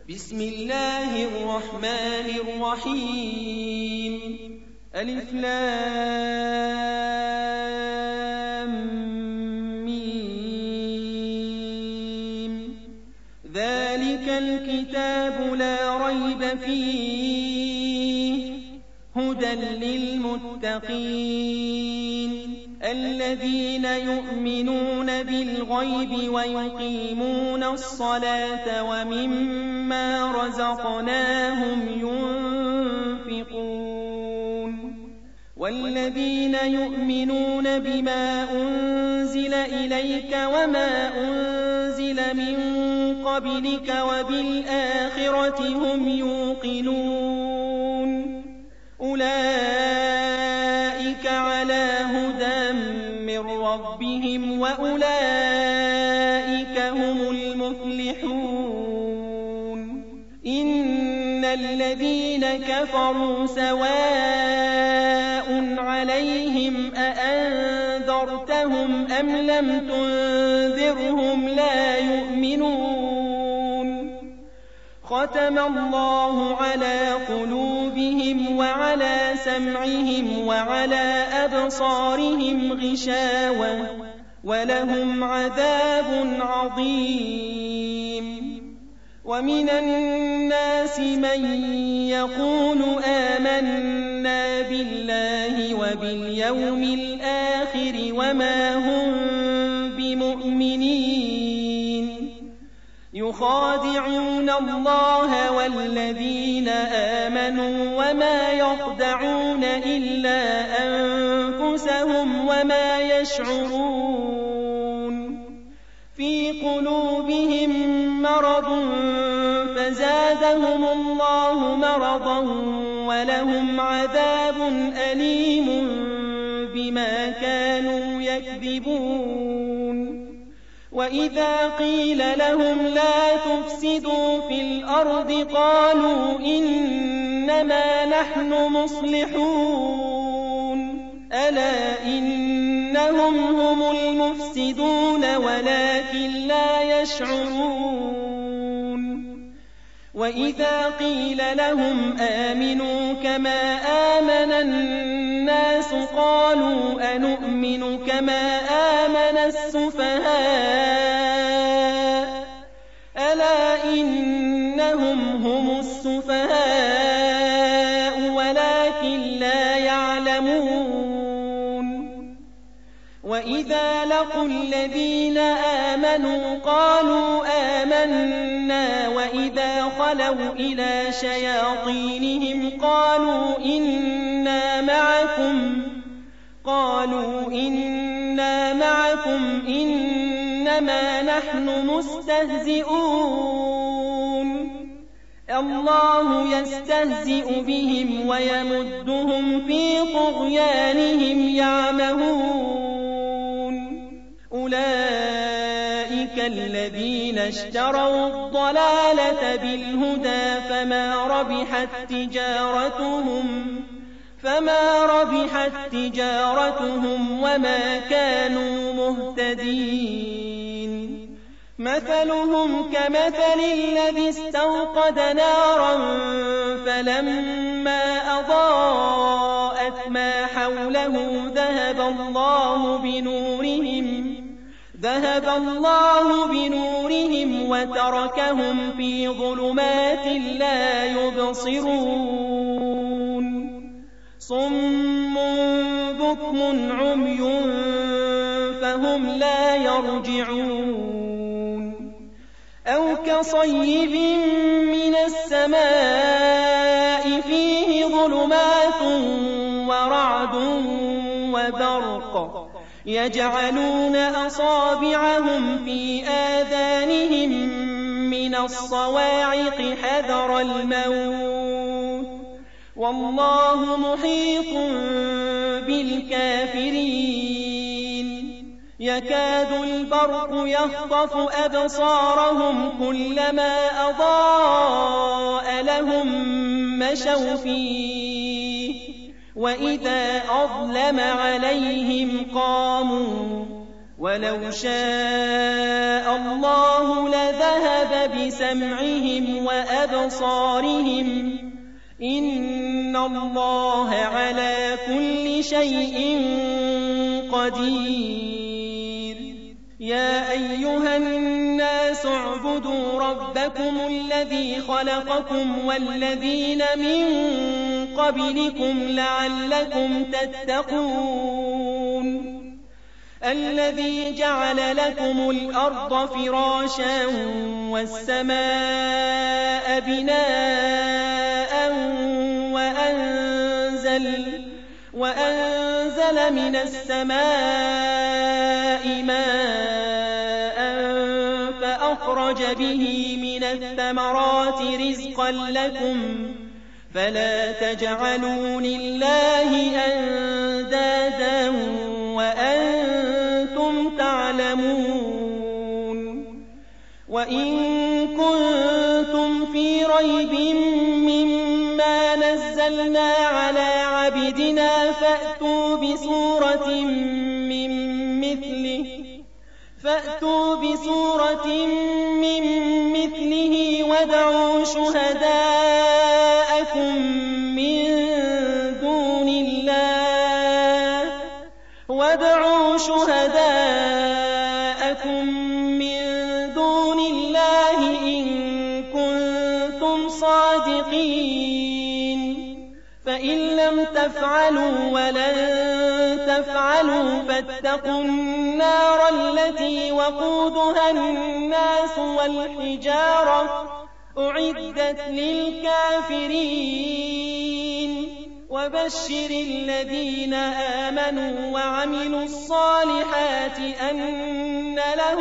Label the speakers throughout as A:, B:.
A: بسم الله الرحمن الرحيم ألف لام ميم ذلك الكتاب لا ريب فيه هدى للمتقين الذين يؤمنون بالغيب ويقيمون الصلاة ومما رزقناهم ينفقون والذين يؤمنون بما أنزل إليك وما أنزل من قبلك وبالآخرة هم يوقنون أولئك على هدى من ربهم وأولئك هم المفلحون إن الذين كفروا سواء عليهم أأنذرتهم أم لم تنذرهم لا يؤمنون ختم الله على قلوبهم وعلى سمعهم وعلى أبصارهم غشاوة ولهم عذاب عظيم ومن الناس من يقول آمنا بالله وباليوم الآخر وما هم بمؤمنين يخادعون الله والذين آمنوا وما يخدعون إلا أنفسهم وما يشعرون في قلوبهم مرض فزادهم الله مرضا ولهم عذاب أليم بما كانوا يكذبون وإذا قيل لهم لا تفسدوا في الأرض قالوا إنما نحن مصلحون ألا إنهم هم المفسدون ولكن لا يشعرون وإذا قيل لهم آمنوا كما آمن الناس قالوا أنؤمن كما آمن السفهاء ألا إنهم هم السفهاء ولكن لا يعلمون وإذا لقوا الذين آمنوا قالوا آمنا وإذا خلوا إلى شياطينهم قالوا إنا معكم إنما نحن مستهزئون الله يستهزئ بهم ويمدهم في طغيانهم يعمهون أولئك الذين اشتروا الضلالة بالهدى فما ربحت تجارتهم وما كانوا مهتدين مثلهم كمثل الذي استوقد نارا فلما أضاءت ما حوله ذهب الله بنورهم وتركهم في ظلمات لا يبصرون صم بكم عمي فهم لا يرجعون أو كصيب من السماء فيه ظلمات ورعد وبرق يجعلون أصابعهم في آذانهم من الصواعق حذر الموت والله محيط بالكافرين يكاد البرق يخطف أبصارهم كلما أضاء لهم مشوا فيه وإذا أظلم عليهم قاموا ولو شاء الله لذهب بسمعهم وأبصارهم إن الله على كل شيء قدير يا أيها الناس اعبدوا ربكم الذي خلقكم والذين من قبلكم لعلكم تتقون الذي جعل لكم الأرض فراشا والسماء بناء وأنزل من السماء ماء فأخرج به من الثمرات رزقا لكم فلا تجعلوا لله أندادا وأنتم تعلمون وإن كنتم في ريب مما نزلنا على عبدنا فأتوا بسورة من مثله وادعوا شهداءكم من دون الله إن كنتم صادقين فإن لم تفعلوا ولن تفعلوا فاتقوا النار التي وقودها الناس والحجارة أعدت للكافرين وبشر الذين آمنوا وعملوا الصالحات أن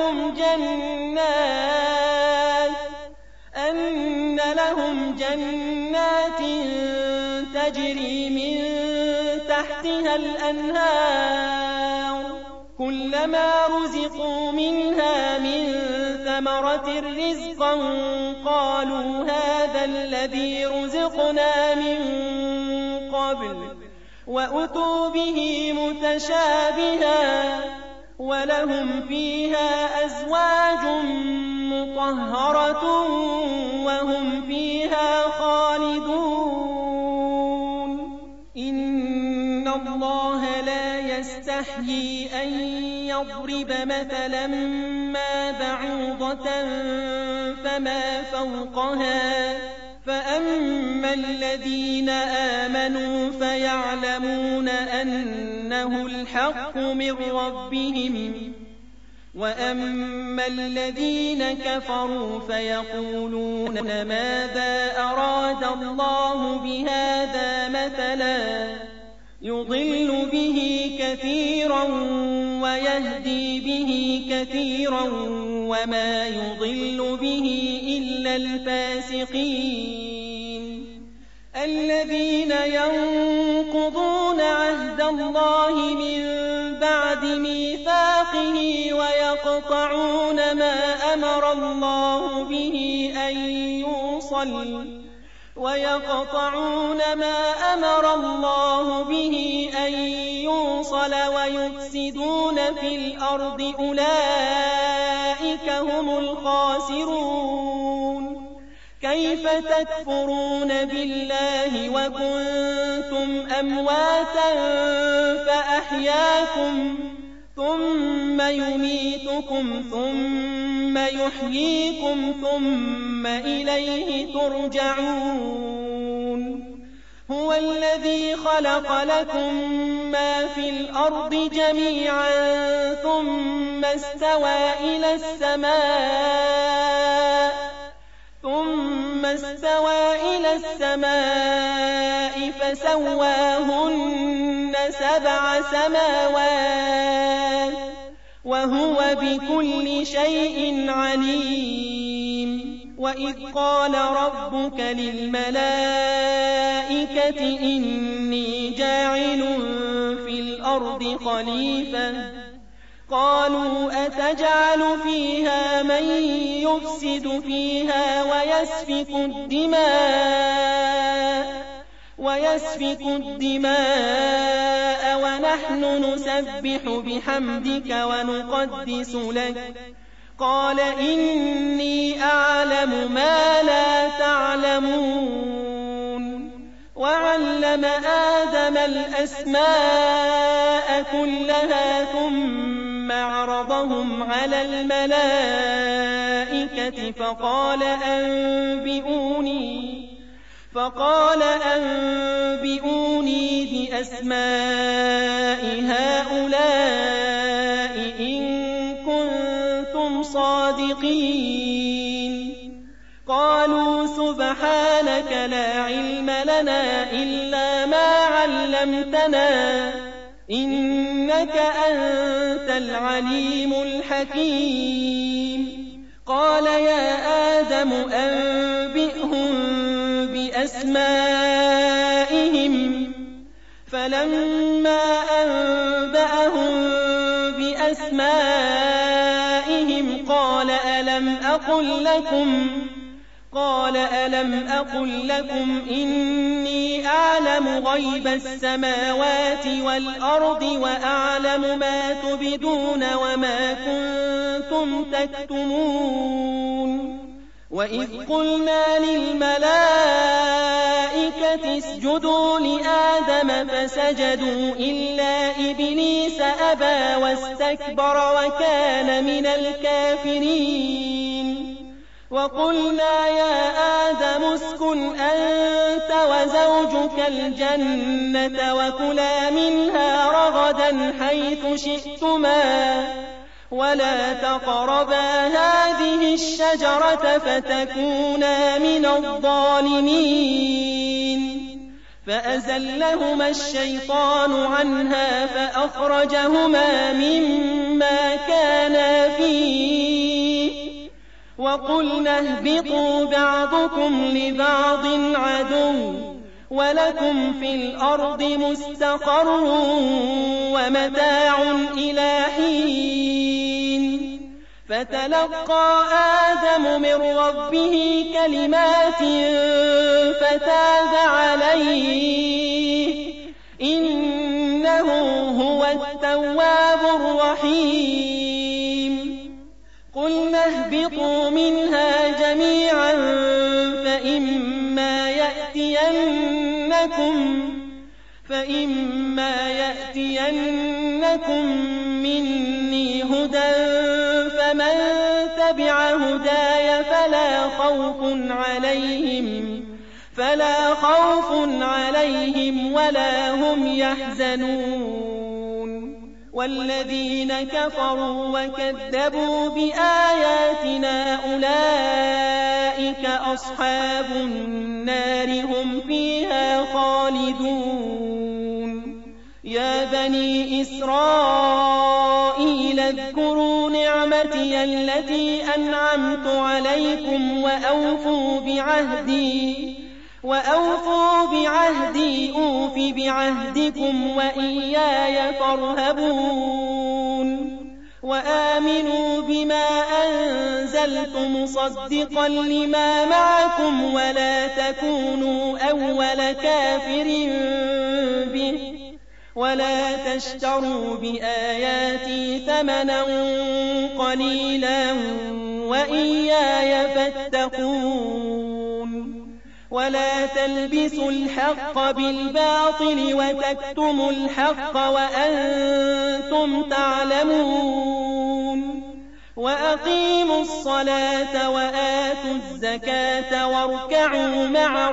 A: لهم جنات تجري من تحتها الأنهار كلما رزقوا منها من ثمرة رزقا قالوا هذا الذي رزقنا من قبل وأتوا به متشابها ولهم فيها أزواج مطهرة وهم فيها خالدون إن الله لا يستحيي أن يضرب مثلا ما بعوضة فما فوقها فأما الذين آمنوا فيعلمون أنه الحق من ربهم وأما الذين كفروا فيقولون ماذا أراد الله بهذا مثلا يضل به كثيرا ويهدي به كثيرا وما يضل به إلا الفاسقين الذين ينقضون عهد الله من بعد ميثاقه ويقطعون ما أمر الله به أن يوصل ويفسدون في الأرض أولئك هم الخاسرون كيف تكفرون بالله وكنتم أمواتا فأحياكم ثم يميتكم ثم يحييكم ثم إليه ترجعون هو الذي خلق لكم ما في الأرض جميعا ثم استوى إلى السماء فسواهن 7 سماوات وهو بكل شيء عليم وإذ قال ربك للملائكة إني جاعل في الأرض خليفة قالوا أتجعل فيها من يفسد فيها ويسفك ويسفك الدماء ونحن نسبح بحمدك ونقدس لك قال إني أعلم ما لا تعلمون وعلم آدم الأسماء كلها ثم عرضهم على الملائكة فقال أنبئوني بأسماء هؤلاء إن كنتم صادقين قالوا سبحانك لا علم لنا إلا ما علمتنا إنك أنت العليم الحكيم قال يا آدم أنبئهم بأسمائهم فلما أنبأهم بأسمائهم قال ألم أقل لكم إني أعلم غيب السماوات والأرض وأعلم ما تبدون وما كنتم تكتمون وإذ قلنا للملائكة اسجدوا لآدم فسجدوا إلا إبليس أبى واستكبر وكان من الكافرين وقلنا يا آدم اسكن أنت وزوجك الجنة وكلا منها رغدا حيث شئتما ولا تقربا هذه الشجرة فتكونا من الظالمين فأزلهما الشيطان عنها فأخرجهما مما كانا فيه وقلنا اهبطوا بعضكم لبعض عدو ولكم في الأرض مستقر ومتاع إلى حين فتلقى آدم من ربه كلمات فتاب عليه إنه هو التواب الرحيم قلنا اهبطوا منها جميعا فإما يأتينكم مني هدى فمن تبع هداي فلا خوف عليهم ولا هم يحزنون والذين كفروا وكذبوا بآياتنا أولئك أصحاب النار هم فيها خالدون يا بني إسرائيل اذكروا نعمتي التي أنعمت عليكم وأوفوا بعهدي أوف بعهدكم وإياي فارهبون وآمنوا بما أنزلت مصدقا لما معكم ولا تكونوا أول كافر به ولا تشتروا بآياتي ثمنا قليلا وإياي فاتقون ولا تلبسوا الحق بالباطل وتكتموا الحق وأنتم تعلمون وأقيموا الصلاة وآتوا الزكاة واركعوا مع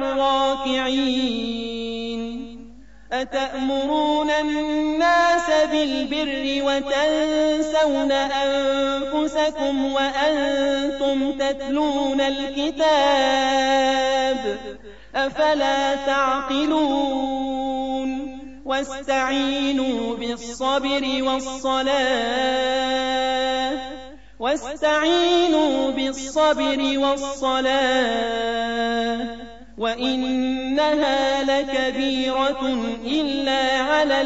A: الراكعين أتأمرون الناس بالبر وتنسون أنفسكم وأنتم تتلون الكتاب أفلا تعقلون واستعينوا بالصبر والصلاة وإنها لكبيرة إلا على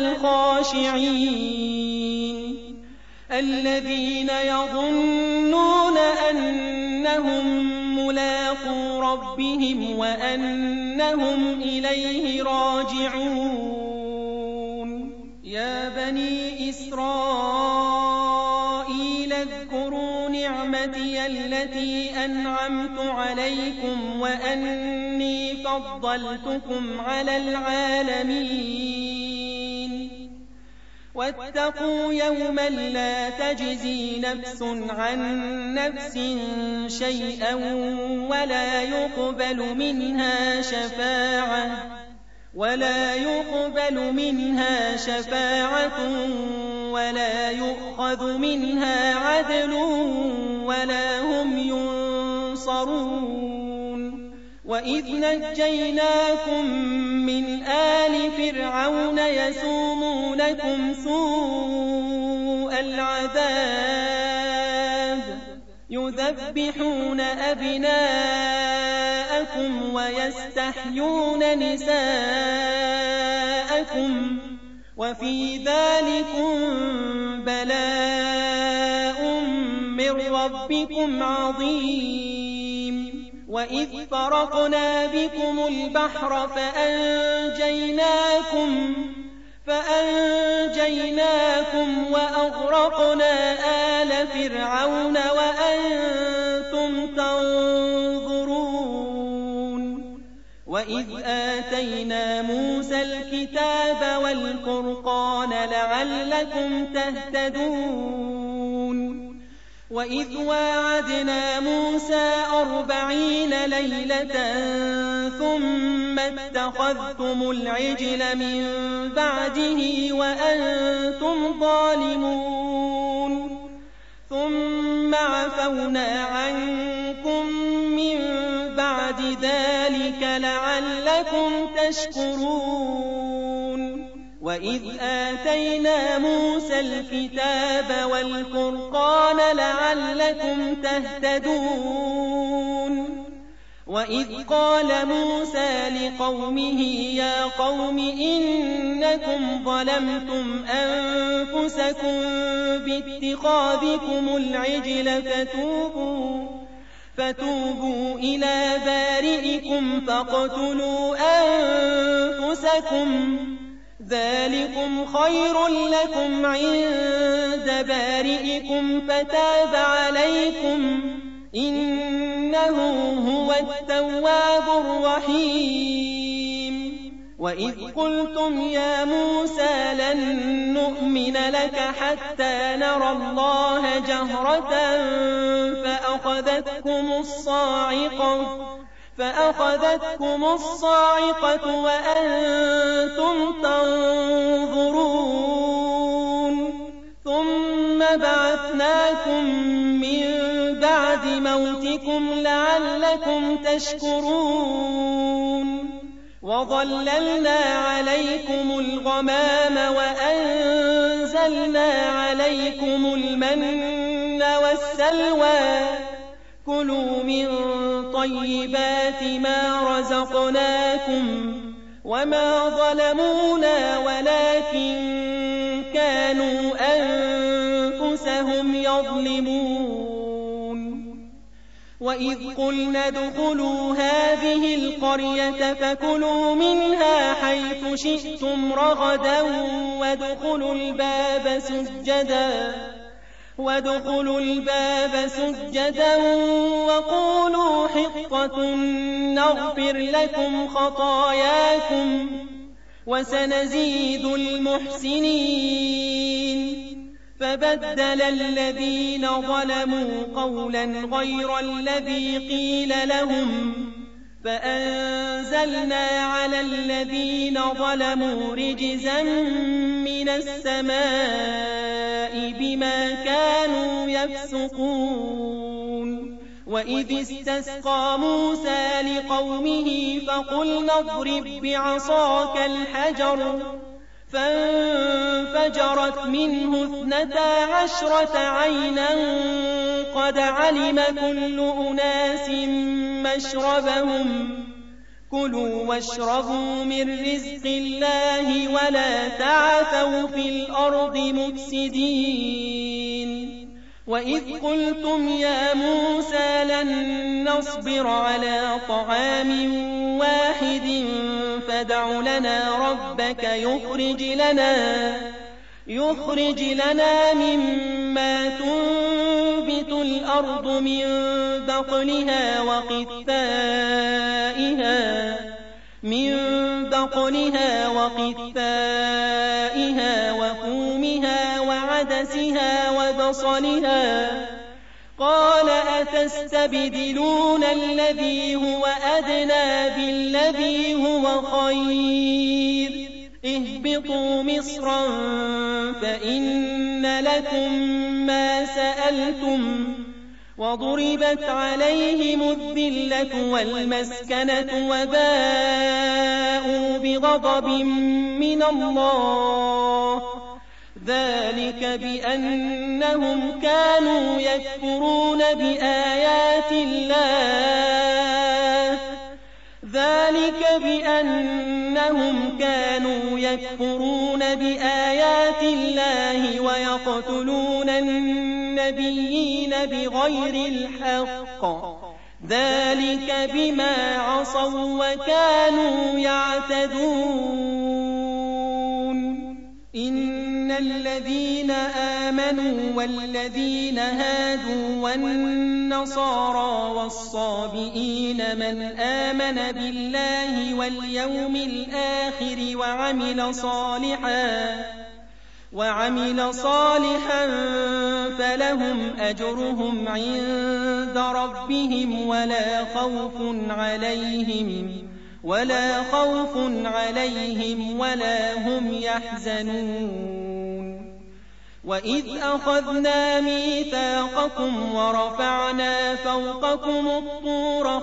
A: الخاشعين الذين يظنون أنهم ملاقو ربهم وأنهم إليه راجعون. يا بني إسرائيل اذكروا نعمتي التي أنعمت عليكم وأني فضلتكم على العالمين. واتقوا يوما لا تجزي نفس عن نفس شيئا ولا يقبل منها شفاعة ولا يؤخذ منها عدل ولا هم ينصرون. وإذ نجيناكم من آل فرعون يسومونكم سوء العذاب يذبحون أبناءكم ويستحيون نساءكم وفي ذلكم بلاء من ربكم عظيم. وإذ فرقنا بكم البحر فأنجيناكم وأغرقنا آل فرعون وأنتم تنظرون. وإذ آتينا موسى الكتاب والفرقان لعلكم تهتدون. وإذ واعدنا موسى 40 ليلة ثم اتخذتم العجل من بعده وأنتم ظالمون ثم عفونا عنكم من بعد ذلك لعلكم تشكرون. وإذ آتينا موسى الكتاب والفرقان لعلكم تهتدون. وإذ قال موسى لقومه يا قوم إنكم ظلمتم أنفسكم باتخاذكم العجل فتوبوا إلى بارئكم فاقتلوا أنفسكم ذلكم خير لكم عند بارئكم فتاب عليكم إنه هو التواب الرحيم. وإذ قلتم يا موسى لن نؤمن لك حتى نرى الله جهرة فأخذتكم الصاعقة وأنتم تنظرون ثم بعثناكم من بعد موتكم لعلكم تشكرون. وظللنا عليكم الغمام وأنزلنا عليكم المن والسلوى كلوا من طيبات ما رزقناكم وما ظلمونا ولكن كانوا أنفسهم يظلمون. وإذ قلنا ادخلوا هذه القرية فكلوا منها حيث شئتم رغدا وادخلوا الباب سجدا وقولوا حطة نغفر لكم خطاياكم وسنزيد المحسنين. فبدل الذين ظلموا قولا غير الذي قيل لهم فأنزلنا على الذين ظلموا رجزا من السماء بما كانوا يفسقون. وإذ استسقى موسى لقومه فقلنا اضرب بعصاك الحجر فانفجرت منه 12 عينا قد علم كل أناس مشربهم كلوا واشربوا من رزق الله ولا تعثوا في الأرض مفسدين. وإذ قلتم يا موسى لن نصبر على طعام واحد فادع لنا ربك يخرج لنا مما تنبت الأرض من بقلها وقثائها وفومها وعدسها وبصلها قال أتستبدلون الذي هو أدنى بالذي هو خير اهبطوا مصرا فإن لكم ما سألتم وضربت عليهم الذلة والمسكنة وباءوا بغضب من الله ذلك بأنهم كانوا يكفرون بآيات الله ويقتلون النبيين بغير الحق ذلك بما عصوا وكانوا يعتدون إن الذين آمنوا والذين هادوا والنصارى والصابئين من آمن بالله واليوم الآخر وعمل صالحا فلهم أجرهم عند ربهم ولا خوف عليهم ولا هم يحزنون وإذ أخذنا ميثاقكم ورفعنا فوقكم الطور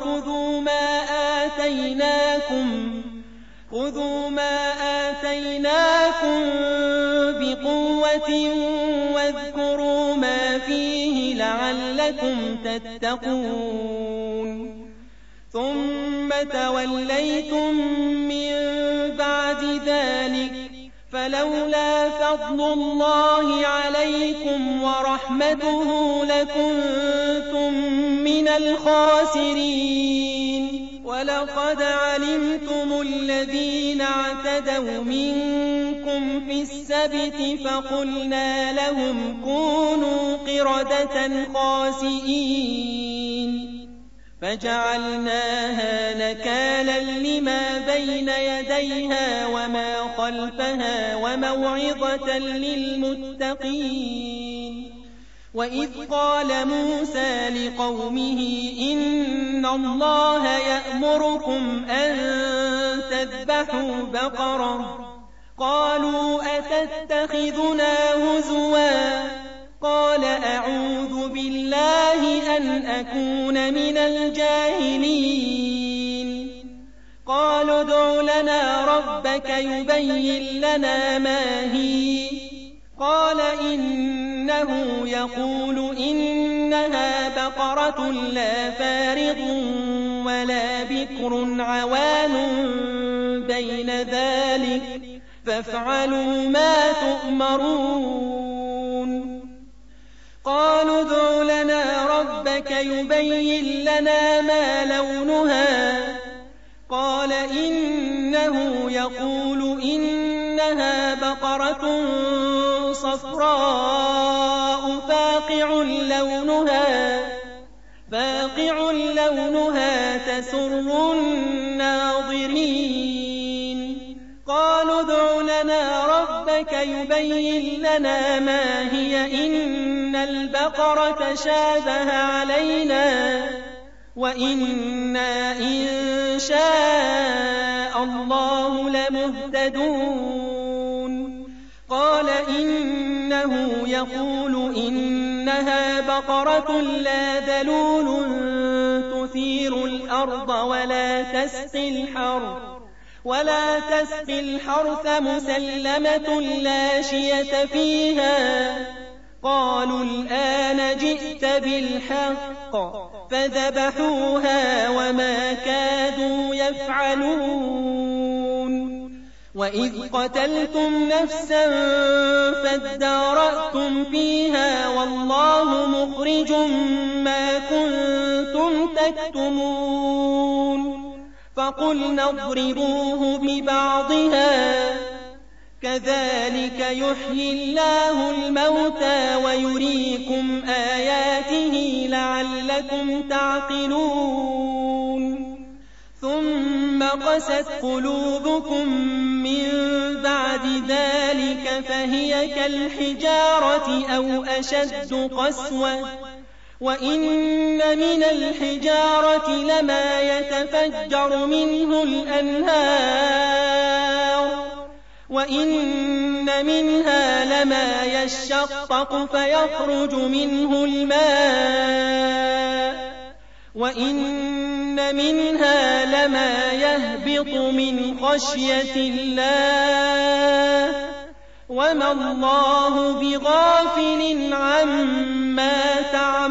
A: خذوا ما آتيناكم بقوة واذكروا ما فيه لعلكم تتقون ثم توليتم من بعد ذلك فلولا فضل الله عليكم ورحمته لكنتم من الخاسرين ولقد علمتم الذين اعتدوا منكم في السبت فقلنا لهم كونوا قردة خاسئين فجعلناها نكالا لما بين يديها وما خلفها وموعظة للمتقين وإذ قال موسى لقومه إن الله يأمركم أن تذبحوا بقرة قالوا أتتخذنا هزوا قال أعوذ بالله أن أكون من الجاهلين قالوا ادع لنا ربك يبين لنا ما هي قال إنه يقول إنها بقرة لا فارض ولا بكر عوان بين ذلك فافعلوا ما تؤمرون قالوا ادع لنا ربك يبين لنا ما لونها قال إنه يقول إنها بقرة صفراء فاقع لونها تسر الناظرين قالوا ادع لنا ربك يبين لنا ما هي إن البقرة شابه علينا وإنا إن شاء الله لمهتدون قال إنه يقول إنها بقرة لا ذلول تثير الأرض ولا تسقي الحرث مسلمة لا شية فيها قالوا الآن جئت بالحق فذبحوها وما كادوا يفعلون وإذ قتلتم نفسا فادارأتم فيها والله مخرج ما كنتم تكتمون فقلنا اضربوه ببعضها كذلك يحيي الله الموتى ويريكم آياته لعلكم تعقلون ثم قست قلوبكم من بعد ذلك فهي كالحجارة أو أشد قسوة وإن من الحجارة لما يتفجر منه الأنهار وإن منها لما يشقق فيخرج منه الماء وإن منها لما يهبط من خشية الله وما الله بغافل عما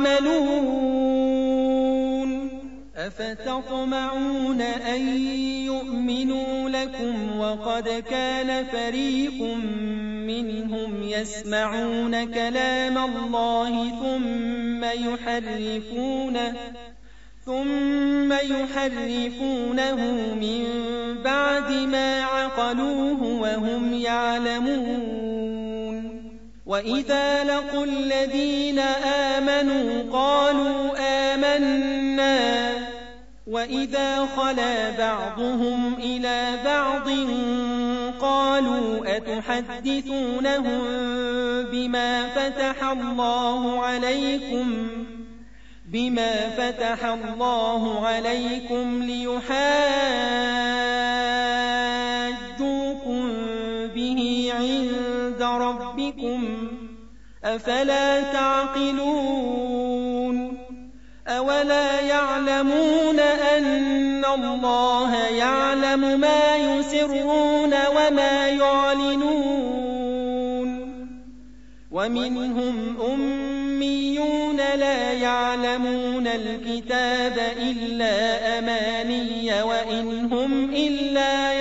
A: تعملون أفتطمعون أن يؤمنوا لكم وقد كان فريق منهم يسمعون كلام الله ثم يحرفونه من بعد ما عقلوه وهم يعلمون وإذا لقوا الذين آمنوا قالوا آمنا وإذا خلا بعضهم إلى بعض قالوا أتحدثونهم بما فتح الله عليكم ليحاجوكم به عند ربكم أفلا تعقلون أولا يعلمون أن الله يعلم ما يسرون وما يعلنون ومنهم أميون لا يعلمون الكتاب إلا أماني وإن هم إلا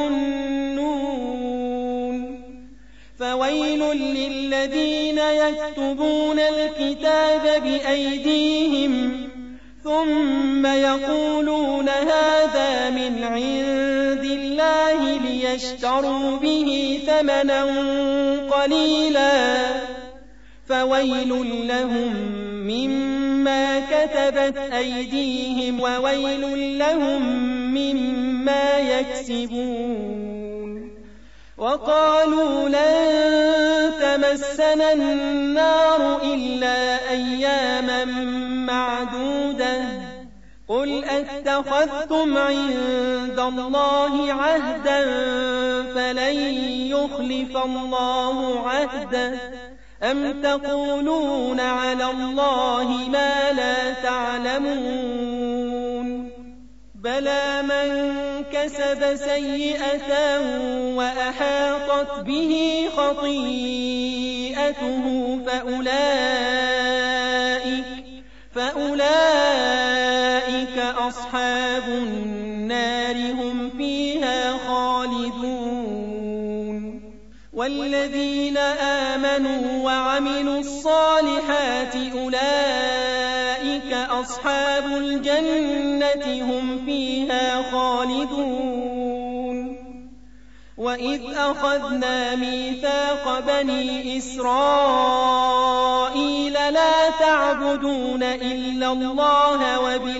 A: يظنون فويل للذين يكتبون الكتاب بأيديهم ثم يقولون هذا من عند الله ليشتروا به ثمنا قليلا فويل لهم مما كتبت أيديهم وويل لهم مما يكسبون وقالوا لن تمسنا النار إلا أياما معدودة قل أتخذتم عند الله عهدا فلن يخلف الله عهده أم تقولون على الله ما لا تعلمون بلى من كسب سيئة وأحاطت به خطيئته فأولئك أصحاب النار هم فيها خالدون والذين آمنوا وعملوا الصالحات أولئك أصحاب الجنة هم فيها خالدون وإذ أخذنا ميثاق بني إسرائيل لا تعبدون إلا الله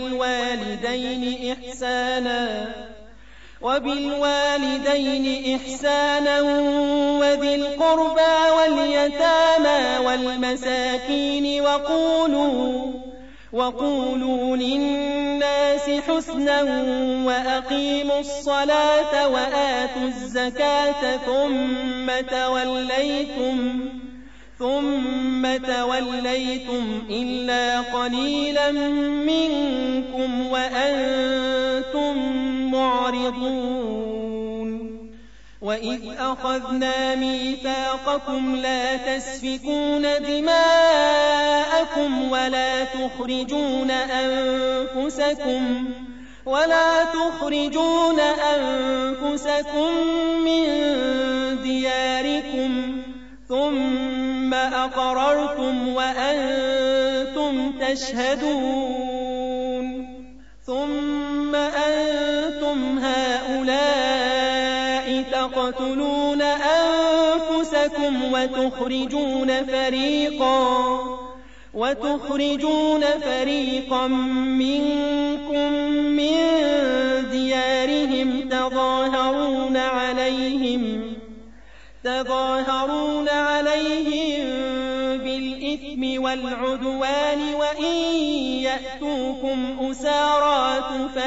A: وبالوالدين إحسانا وذي القربى واليتامى والمساكين وقولوا للناس حسنا وأقيموا الصلاة وآتوا الزكاة ثم توليتم إلا قليلا منكم وأنتم معرضون وإذ أخذنا ميثاقكم لا تسفكون دماءكم ولا تخرجون أنفسكم ولا تخرجون أنفسكم من دياركم ثم أقررتم وأنتم تشهدون ثم أنتم هؤلاء تقتلون أنفسكم وتخرجون فريقا منكم من ديارهم تظاهرون عليهم بالإثم والعدوان وإن يأتوكم أسارى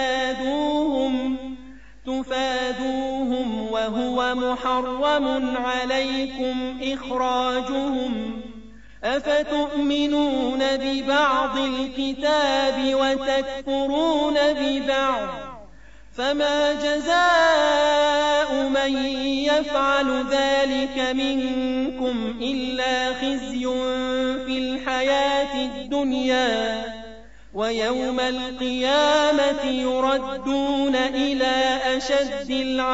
A: تفادوهم وهو محرم عليكم إخراجهم أفتؤمنون ببعض الكتاب وتكفرون ببعض فما جزاء من يفعل ذلك منكم إلا خزي في الحياة الدنيا ويوم القيامة يردون إلى أشد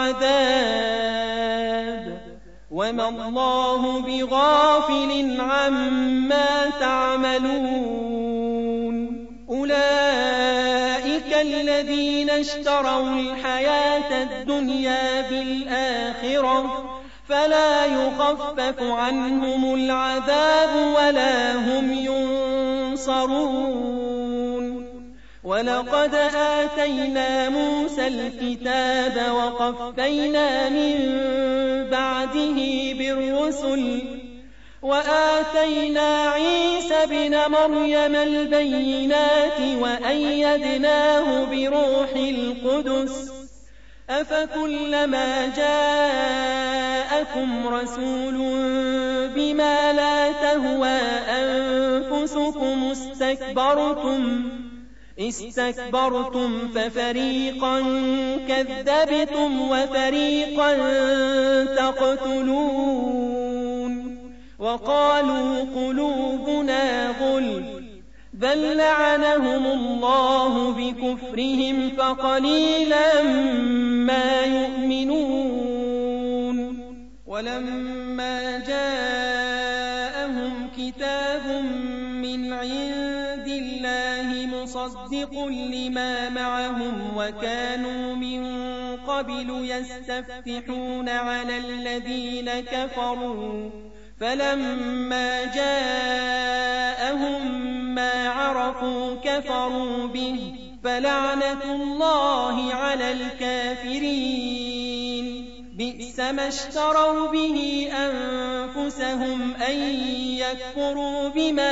A: العذاب وما الله بغافل عما تعملون أولئك الذين اشتروا الحياة الدنيا بالآخرة فلا يخفف عنهم العذاب ولا هم ينصرون ولقد آتينا موسى الكتاب وقفينا من بعده بالرسل وآتينا عيسى ابن مريم البينات وأيدناه بروح القدس أفكلما جاءكم رسول بما لا تهوى أنفسكم استكبرتم ففريقا كذبتم وفريقا تقتلون وقالوا قلوبنا غلف بل لعنهم الله بكفرهم فقليلا ما يؤمنون ولما جاءهم كتاب من عند الله مصدق لما معهم وكانوا من قبل يستفتحون على الذين كفروا فلما جاءهم ما عرفوا كفروا به فلعنة الله على الكافرين بئس ما اشتروا به أنفسهم أن يكفروا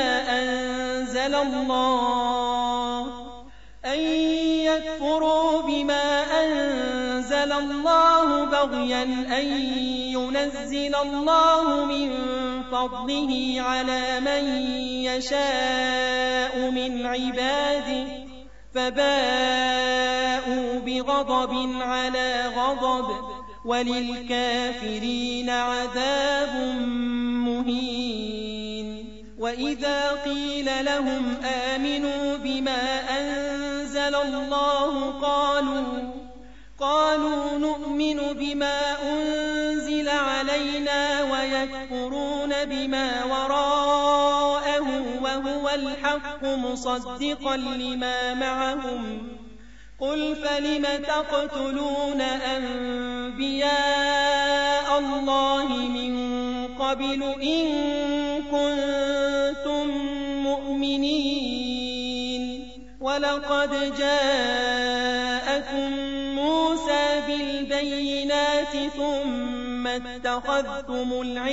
A: بما أنزل الله بغيا أن ينزل الله من فضله على من يشاء من عباده فباءوا بغضب على غضب وللكافرين عذاب مهين وإذا قيل لهم آمنوا بما أنزل الله قالوا نؤمن بما أنزل علينا ويكفرون بما وراءه وهو الحق مصدقا لما معهم قل فلم تقتلون أنبياء الله من قبل إن كنتم مؤمنين ولقد جاءكم موسى بالبينات ثم اتخذتم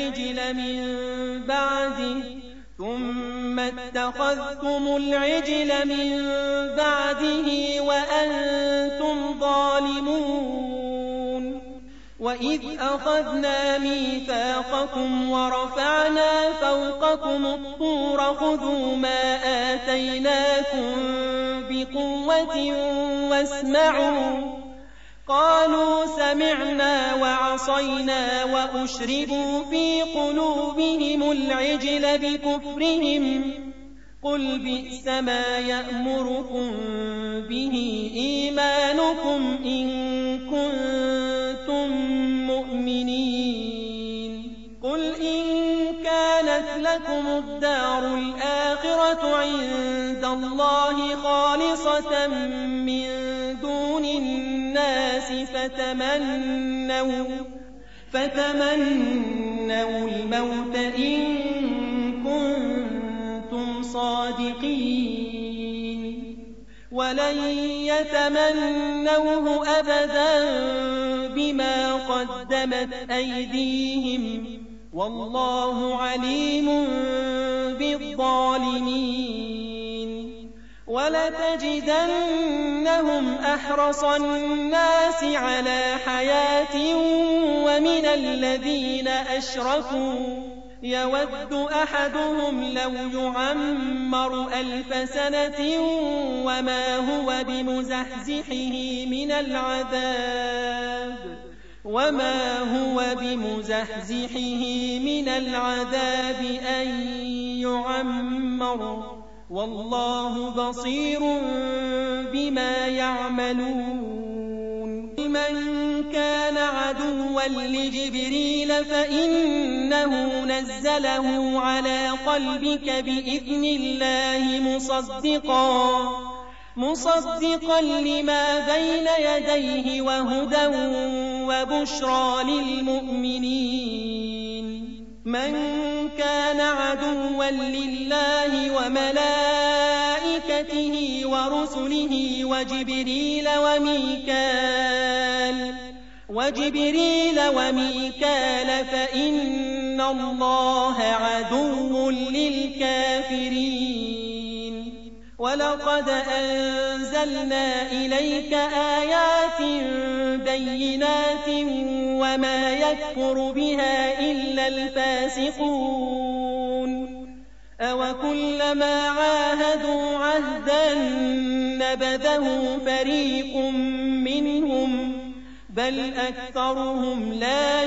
A: العجل من بعده وأنتم ظالمون وإذ أخذنا ميثاقكم ورفعنا فوقكم الطور خذوا ما آتيناكم بقوة واسمعوا قالوا سمعنا وعصينا وأشربوا في قلوبهم العجل بكفرهم قل بئس ما يأمركم به إيمانكم إن كنتم مؤمنين قل إن كانت لكم الدار الآخرة عند الله خالصة من دون الناس فتمنوا الموت إن كنتم صادقين ولن يتمنوه أبدا بما قدمت أيديهم والله عليم بالظالمين ولتجدنهم أحرص الناس على حياة ومن الذين أشركوا يود أحدهم لو يعمر 1000 سنة وما هو بمزحزحه من العذاب أن يعمر والله بصير بما يعملون من كان عدوا لجبريل فإنه نزله على قلبك بإذن الله مصدقا لما بين يديه وهدى وبشرى للمؤمنين من كان عدوا لله وملائكته ورسله وجبريل وميكال فإن الله عدو للكافرين ولقد أنزلنا إليك آيات بينات وما يكفر بها إلا الفاسقون أوكلما عاهدوا عهدا نبذه فريق منهم بل أكثرهم لا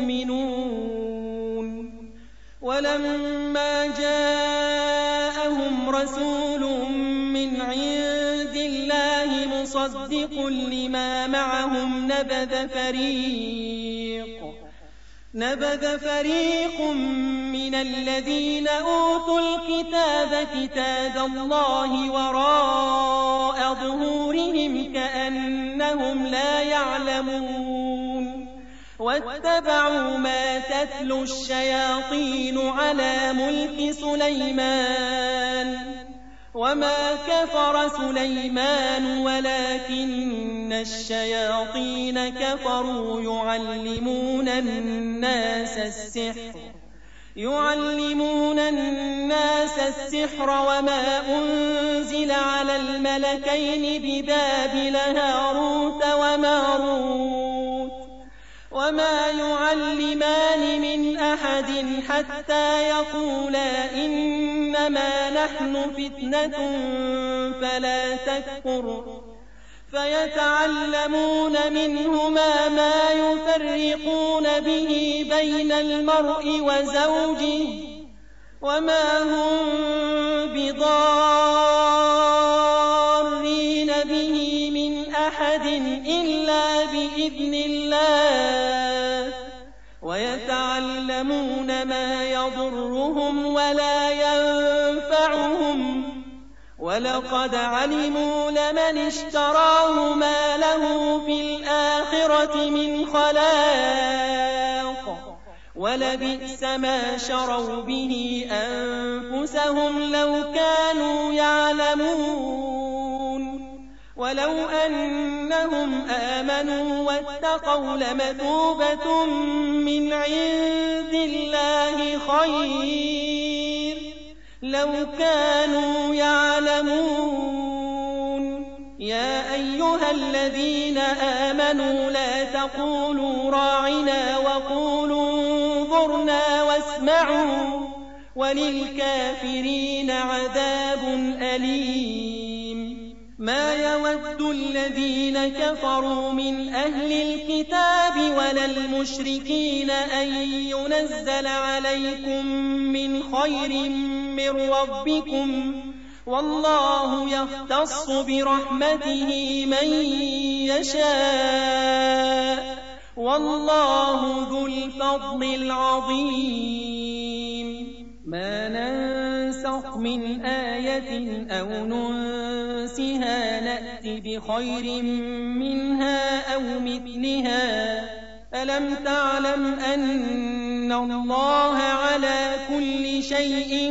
A: يؤمنون ولما جاءهم رسول من عند الله مصدق لما معهم نبذ فريق من الذين أوتوا الكتاب كتاب الله وراء ظهورهم كأنهم لا يعلمون واتبعوا ما تتلو الشياطين على ملك سليمان وما كفر سليمان ولكن الشياطين كفروا يعلمون الناس السحر وما أنزل على الملكين ببابل هاروت وماروت وما يعلمان من أحد حتى يقولا إنما نحن فتنة فلا تكفر فيتعلمون منهما ما يفرقون به بين المرء وزوجه وما هم بضارين به من أحد إلا بإذن الله ويتعلمون ما يضرهم ولا ينفعهم ولقد علموا لمن اشتراه ما له في الآخرة من خلاق ولبئس ما شروا به أنفسهم لو كانوا يعلمون ولو أنهم آمنوا واتقوا لمثوبة من عند الله خير لو كانوا يعلمون يا أيها الذين آمنوا لا تقولوا راعنا وقولوا انظرنا واسمعوا وللكافرين عذاب أليم ما يود الذين كفروا من أهل الكتاب ولا المشركين أن ينزل عليكم من خير من ربكم والله يختص برحمته من يشاء والله ذو الفضل العظيم ما ننسخ من آية أو ننسها نأت بخير منها أو مثلها ألم تعلم أن الله على كل شيء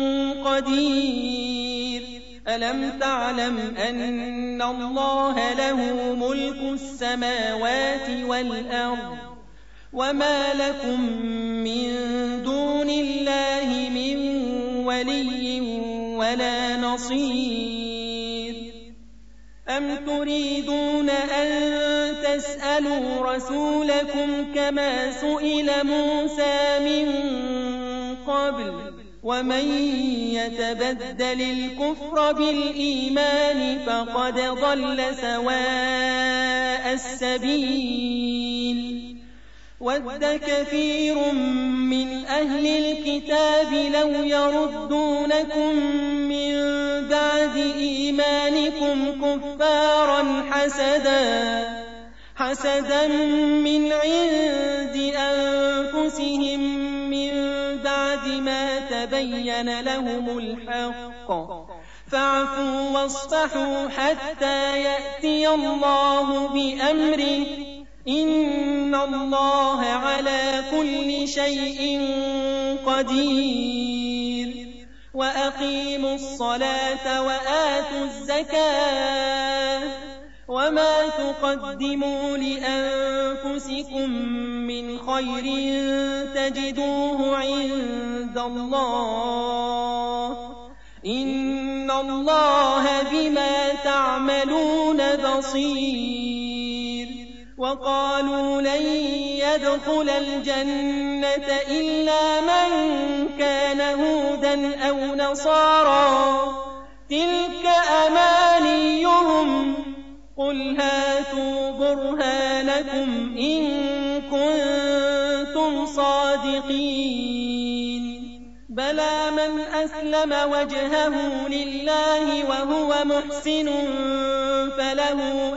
A: قدير ألم تعلم أن الله له ملك السماوات والأرض وما لكم من دون الله من ولي ولا نصير أم تريدون أن تسألوا رسولكم كما سئل موسى من قبل ومن يتبدل الكفر بالإيمان فقد ضل سواء السبيل ود كثير من أهل الكتاب لو يردونكم من بعد إيمانكم كفارا حسدا من عند أنفسهم من بعد ما تبين لهم الحق فاعفوا واصفحوا حتى يأتي الله بأمره إن الله على كل شيء قدير وأقيموا الصلاة وآتوا الزكاة وما تقدموا لأنفسكم من خير تجدوه عند الله إن الله بما تعملون بصير وقالوا لن يدخل الجنة إلا من كان هودا أو نصارى تلك أمانيهم قل هاتوا برهانكم إن كنتم صادقين بلى من أسلم وجهه لله وهو محسن فله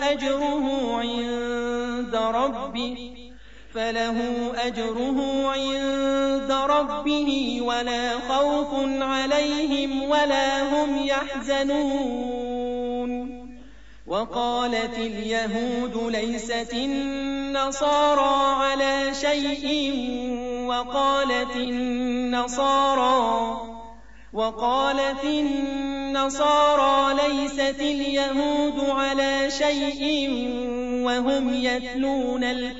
A: أجره عند ربه ولا خوف عليهم ولا هم يحزنون وقالت اليهود ليست النصارى على شيء وقالت النصارى ليست اليهود على شيء وهم يتلون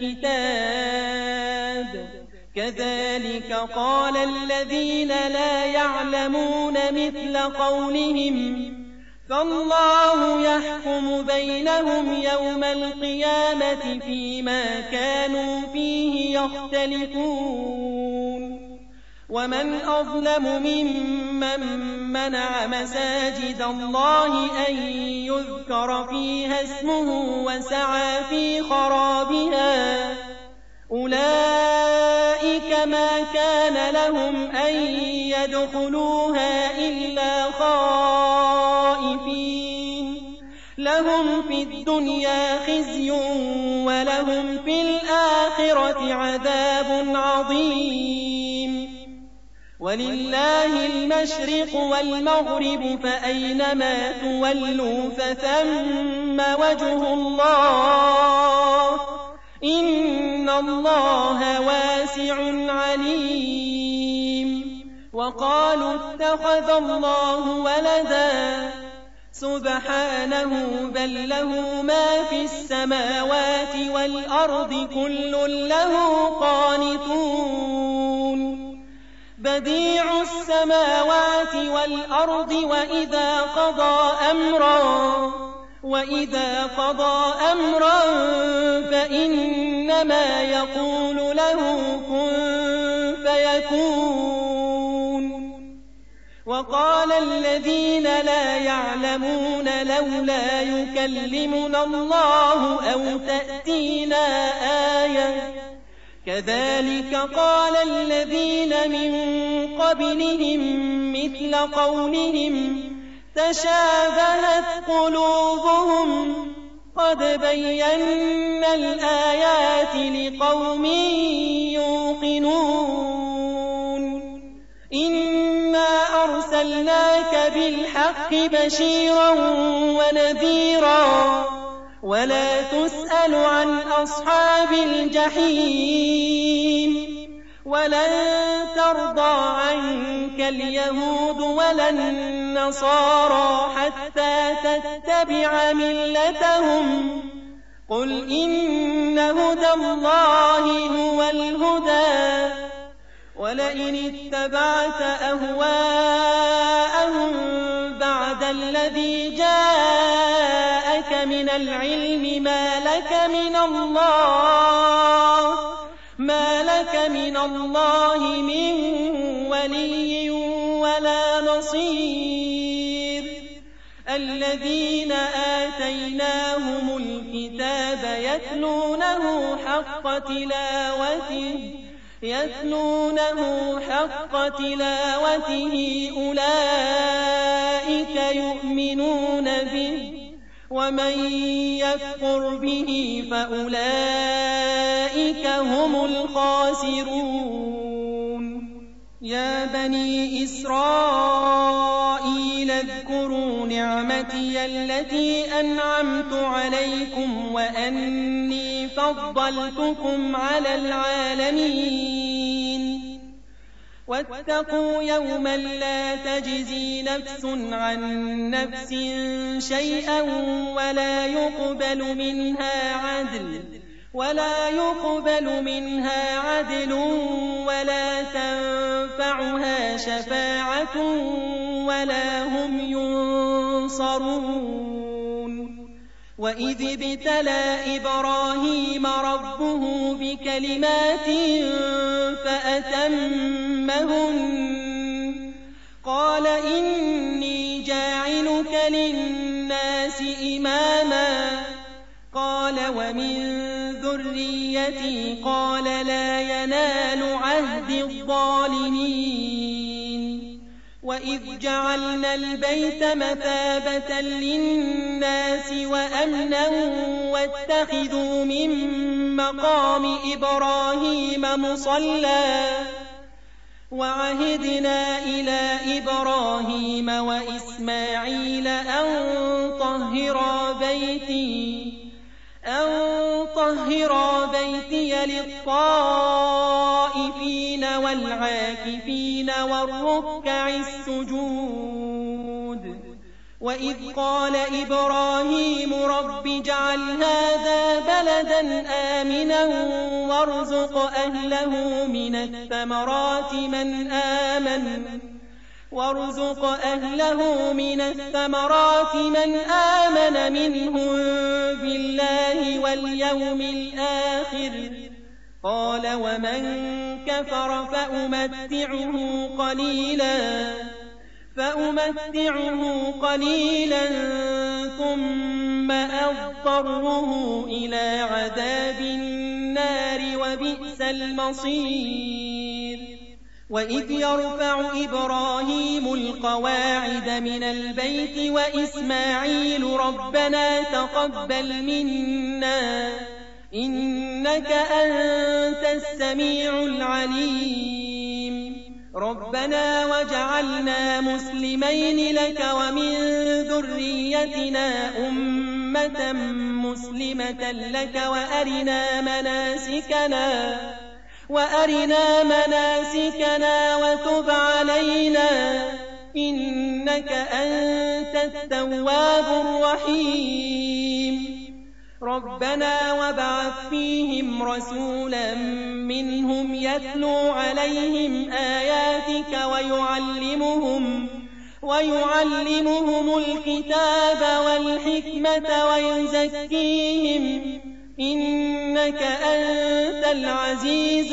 A: الكتاب كذلك قال الذين لا يعلمون مثل قولهم فالله يحكم بينهم يوم القيامة فيما كانوا فيه يختلفون ومن أظلم ممن منع مساجد الله أن يذكر فيها اسمه وسعى في خرابها أولئك ما كان لهم أن يدخلوها إلا خائفين لهم في الدنيا خزي ولهم في الآخرة عذاب عظيم ولله المشرق والمغرب فأينما تولوا فثم وجه الله إن الله واسع عليم وقالوا اتخذ الله ولدا سبحانه بل له ما في السماوات والأرض كل له قانتون بديع السماوات والأرض وإذا قضى أمرا فإنما يقول له كن فيكون وقال الذين لا يعلمون لولا يكلمنا الله أو تأتينا آية كذلك قال الذين من قبلهم مثل قولهم تشابهت قلوبهم قد بينا الآيات لقوم يوقنون إنا أرسلناك بالحق بشيرا ونذيرا ولا تسأل عن أصحاب الجحيم ولن ترضى عنك اليهود ولا النصارى حتى تتبع ملتهم قل إن هدى الله هو الهدى ولئن اتبعت أهواءهم بعد الذي جاءك من العلم ما لك من الله من ولي ولا نصير الذين آتيناهم الكتاب يتلونه حق تلاوته أولئك يؤمنون به ومن يكفر به فأولئك هم الخاسرون يا بني إسرائيل اذكروا نعمتي التي أنعمت عليكم وأني فضلتكم على العالمين واتقوا يوما لا تجزي نفس عن نفس شيئا ولا يقبل منها عدل ولا تنفعها شفاعة ولا هم ينصرون وإذ ابتلى إبراهيم ربه بكلمات فأتمهن قال إني جاعلك للناس إماما قال ومن ذريتي قال لا ينال عهد الظالمين وإذ جعلنا البيت مثابة للناس وأمنا واتخذوا من مقام إبراهيم مصلى وعهدنا إلى إبراهيم وإسماعيل أن طهرا بيتي للطائفين والعاكفين والركع السجود وإذ قال إبراهيم رب اجعل هذا بلدا آمنا وارزق أهله من الثمرات من آمن منهم بالله واليوم الآخر قال ومن كفر فأمتعه قليلا ثم أضطره إلى عذاب النار وبئس المصير وإذ يرفع إبراهيم القواعد من البيت وإسماعيل ربنا تقبل منا إنك أنت السميع العليم ربنا وجعلنا مسلمين لك ومن ذريتنا أمة مسلمة لك وأرنا مناسكنا وتب علينا إنك أنت التواب الرحيم ربنا وابعث فيهم رسولا منهم يتلو عليهم آياتك ويعلمهم الكتاب والحكمة ويزكيهم إنك أنت العزيز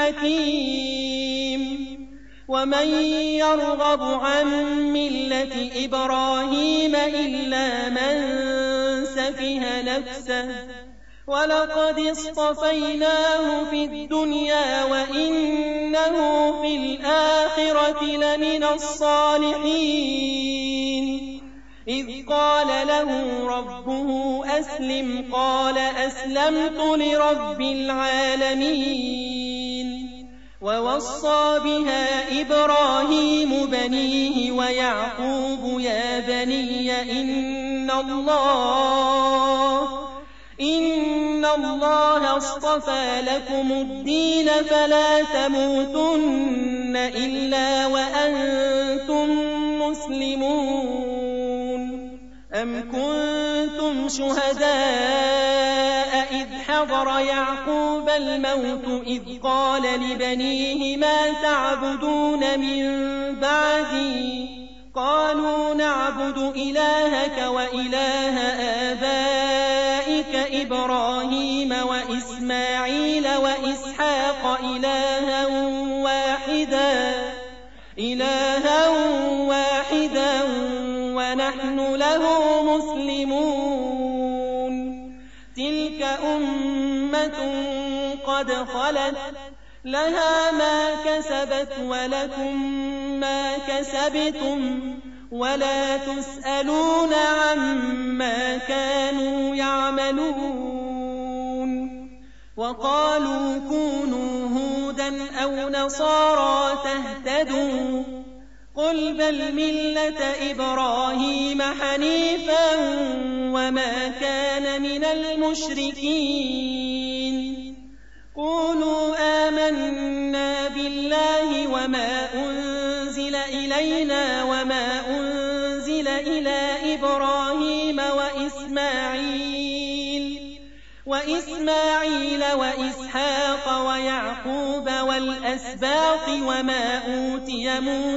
A: الحكيم ومن يرغب عن ملة إبراهيم إلا من سفه نفسه ولقد اصطفيناه في الدنيا وإنه في الآخرة لمن الصالحين إذ قال له ربه أسلم قال أسلمت لرب العالمين ووصى بها إبراهيم بنيه ويعقوب يا بني إن الله اصطفى لكم الدين فلا تموتن إلا وأنتم مسلمون أم كنتم شهداء إذ حضر يعقوب الموت إذ قال لبنيه ما تعبدون من بعدي قالوا نعبد إلهك وإله آبائك إبراهيم وإسماعيل وإسحاق إلها واحدا ونحن له مسلمون تلك أمة قد خلت لها ما كسبت ولكم ما كسبتم ولا تسألون عما كانوا يعملون وقالوا كونوا هودا أو نصارى تهتدوا قل بل ملة إبراهيم حنيفا وما كان من المشركين قولوا آمنا بالله وما أنزل إلينا وما أنزل إلى إبراهيم وإسماعيل وإسحاق ويعقوب والأسباط وما أوتي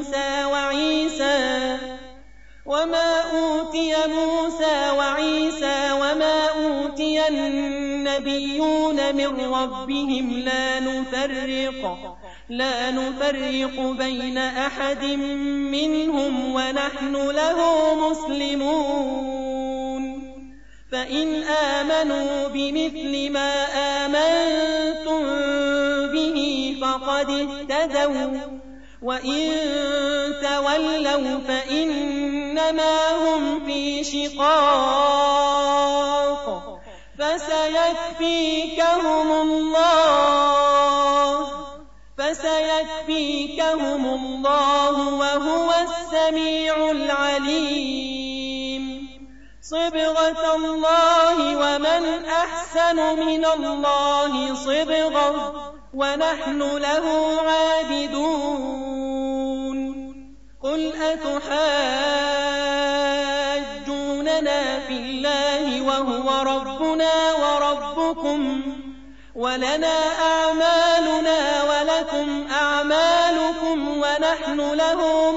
A: موسى وعيسى وما أوتي النبيون من ربهم لا نفرق بين أحد منهم ونحن له مسلمون فإن آمنوا بمثل ما آمنتم به فقد اهتدوا وإن تولوا فإنما هم في شقاق فسيكفيكهم الله وهو السميع العليم صبغة الله ومن أحسن من الله صبغة ونحن له عابدون قل أتحاجوننا في الله وهو ربنا وربكم ولنا أعمالنا ولكم أعمالكم ونحن له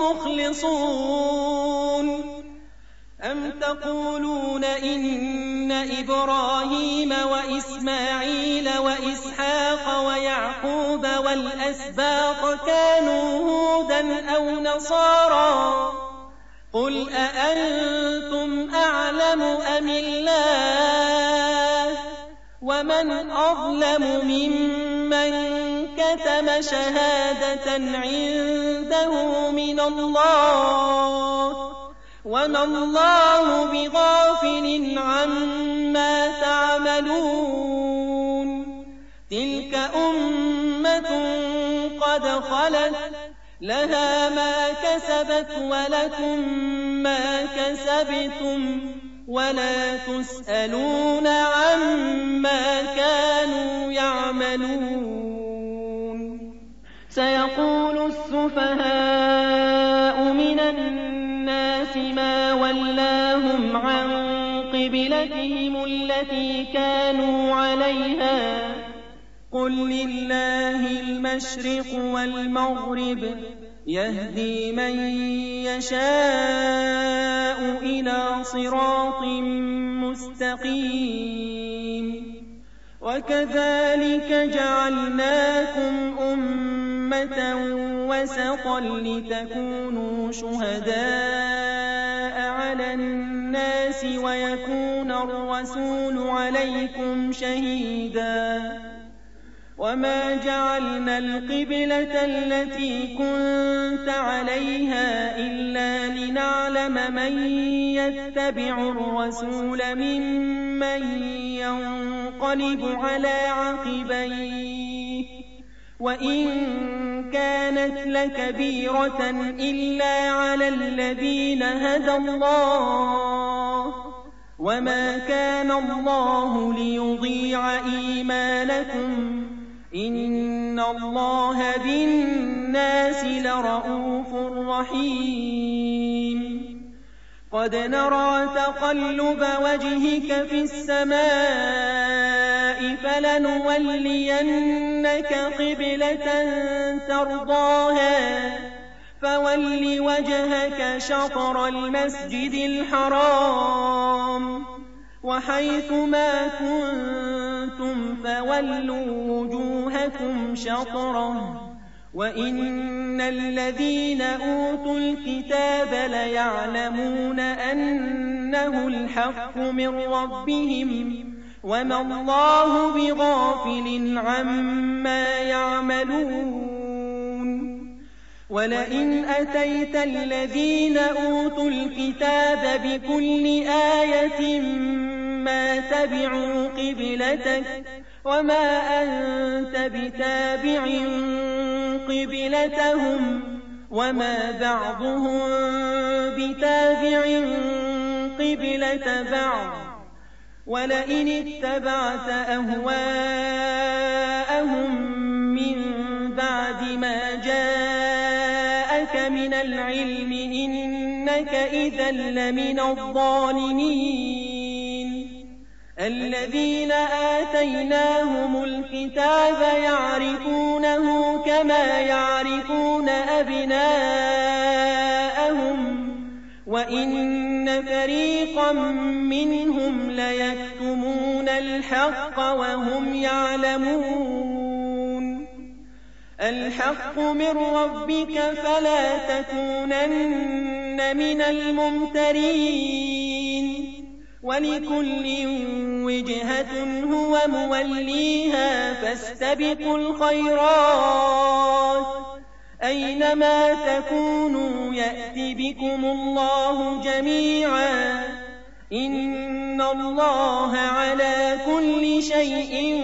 A: مخلصون أم تقولون إن إبراهيم وإسماعيل وإسحاق ويعقوب والأسباط كانوا هودا أو نصارى قل أأنتم أعلم أم الله ومن أظلم ممن كتم شهادة عنده من الله وما الله بغافل عما تعملون تلك أمة قد خلت لها ما كسبت ولكم ما كسبتم ولا تسألون عما كانوا يعملون سيقول السفهاء من الناس ما ولاهم عن قبلتهم التي كانوا عليها قل لله المشرق والمغرب يهدي من يشاء إلى صراط مستقيم وكذلك جعلناكم أمة وسطا لتكونوا شهداء على الناس ويكون الرسول عليكم شهيدا وما جعلنا القبلة التي كنت عليها إلا لنعلم من يتبع الرسول ممن ينقلب على عقبيه وإن كانت لكبيرة إلا على الذين هدى الله وما كان الله ليضيع إيمانكم إن الله بالناس لرءوف رحيم قد نرى تقلب وجهك في السماء فلنولينك قبلة ترضاها فول وجهك شطر المسجد الحرام وحيث ما كنتم فولوا وجوهكم شطره وإن الذين أوتوا الكتاب ليعلمون أنه الحق من ربهم وما الله بغافل عما يعملون ولئن أتيت الذين أوتوا الكتاب بكل آية ما تبعوا قبلتك وما أنت بتابع قبلتهم وما بعضهم بتابع قبلة بعض ولئن اتبعت أهواءهم من بعد ما جاءك من العلم إنك إذا لمن الظالمين الذين آتيناهم الكتاب يعرفونه كما يعرفون أبناءهم وإن فريقا منهم ليكتمون الحق وهم يعلمون الحق من ربك فلا تكونن من الممترين ولكل وجهة هو موليها فاستبقوا الخيرات أينما تكونوا يأت بكم الله جميعا إن الله على كل شيء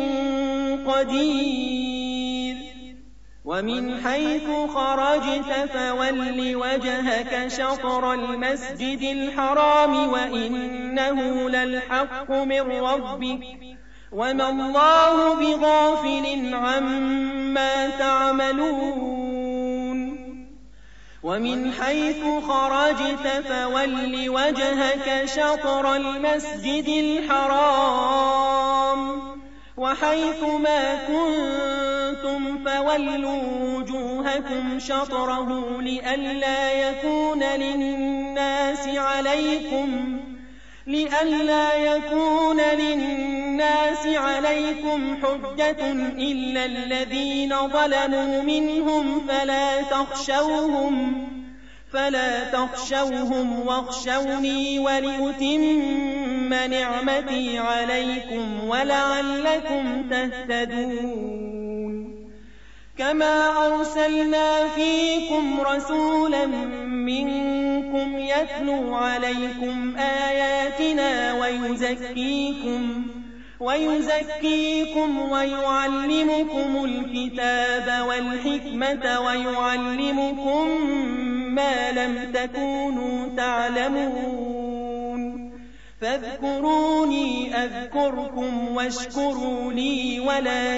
A: قدير ومن حيث خرجت فول وجهك شطر المسجد الحرام وإنه للحق من ربك وما الله بغافل عما تعملون ومن حيث خرجت فول وجهك شطر المسجد الحرام وحيث ما كنتم فولوا وجوهكم شطره لئلا يكون للناس عليكم حجة إلا الذين ظلموا منهم فلا تخشوهم واخشوني ولأتم نعمتي عليكم ولعلكم تهتدون كما أرسلنا فيكم رسولا منكم يتلو عليكم آياتنا ويزكيكم ويعلمكم الكتاب والحكمة ويعلمكم ما لم تكونوا تعلمون فاذكروني أذكركم واشكروا لي ولا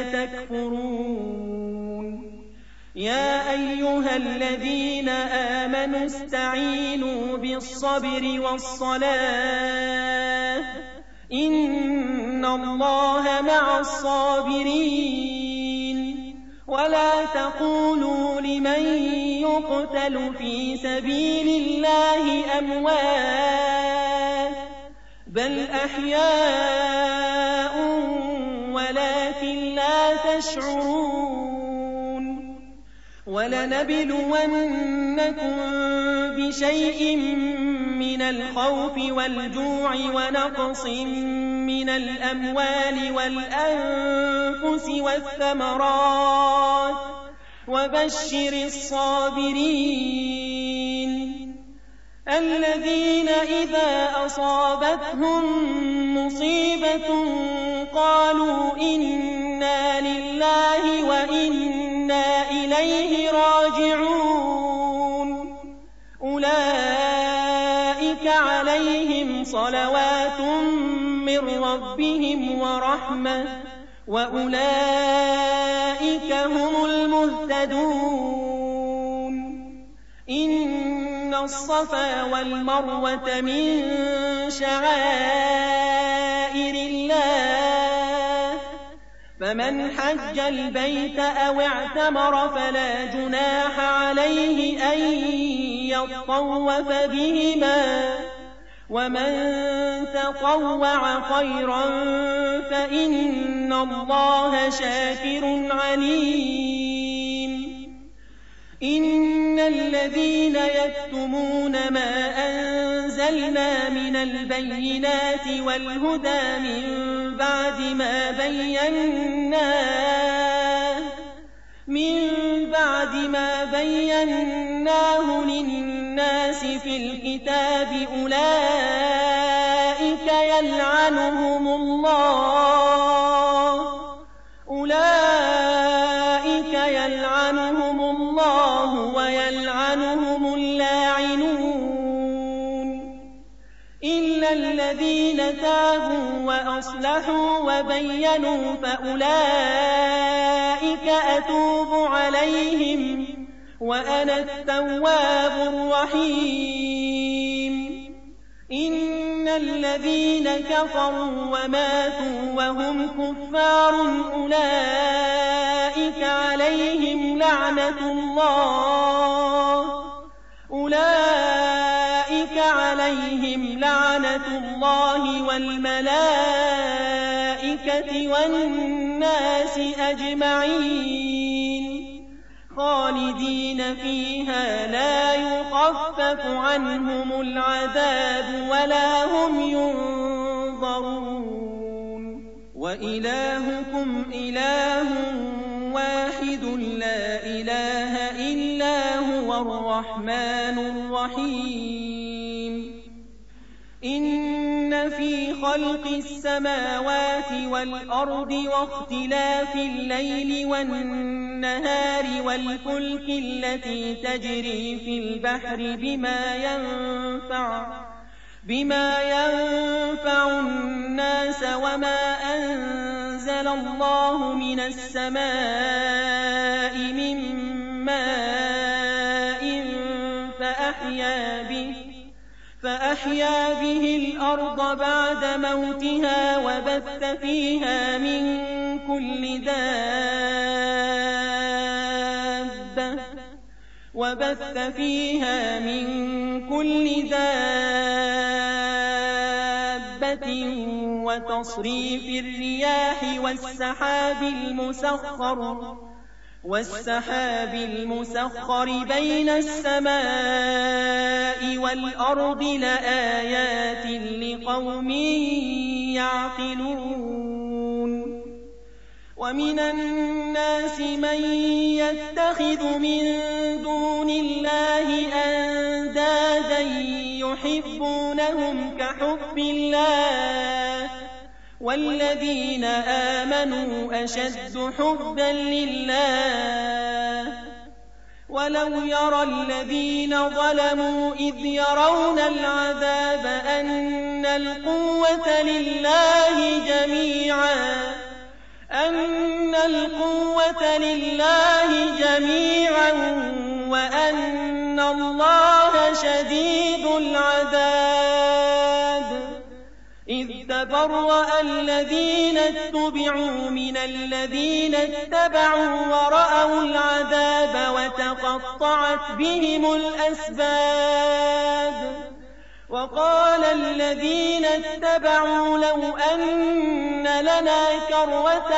A: تكفرون يا أيها الذين آمنوا استعينوا بالصبر والصلاة إن الله مع الصابرين ولا تقولوا لمن يقتل في سبيل الله أموات بل أحياء ولكن لا تشعرون ولنبلونكم بشيء من الخوف والجوع ونقص من الأموال والأنفس والفلوس والثمرات وبشر الصابرين الذين إذا أصابتهم مصيبة قالوا إنا لله وإنا إليه راجعون أولئك عليهم صلوات من ربهم ورحمة وأولئك هم المهتدون إن الصفا والمروة من شعائر الله فمن حج البيت أو اعتمر فلا جناح عليه أن يطوف بهما ومن تطوع خيرا فإن الله شاكر عليم إن الذين يكتمون ما أنزلنا من البينات والهدى من بعد ما بيناه للناس في الكتاب أولئك يلعنهم الله ويلعنهم اللاعنون إلا الذين تابوا وأصلحوا وبينوا فأولئك أتوب عليهم وأنا التواب الرحيم إن الذين كفروا وماتوا وهم كفار أولئك عليهم لعنة الله والملائكة والناس أجمعين خالدين فيها لا يخفف عنهم العذاب ولا هم ينظرون وإلهكم إله واحد لا إله إلا هو الرحمن الرحيم إن في خلق السماوات والأرض واختلاف الليل والنهار والفلك التي تجري في البحر بما ينفع الناس وما أنزل الله من السماء من ماء فأحيا به الأرض بعد موتها وبث فيها من كل دابة وتصريف الرياح والسحاب المسخر بين السماء والأرض لآيات لقوم يعقلون ومن الناس من يتخذ من دون الله أندادا يحبونهم كحب الله والذين آمنوا أشد حبا لله ولو يرى الذين ظلموا إذ يرون العذاب أن القوة لله جميعا وأن الله شديد العذاب إذ تبرأ الذين اتبعوا من الذين اتبعوا ورأوا العذاب وتقطعت بهم الأسباب وقال الذين اتبعوا لو أن لنا كرة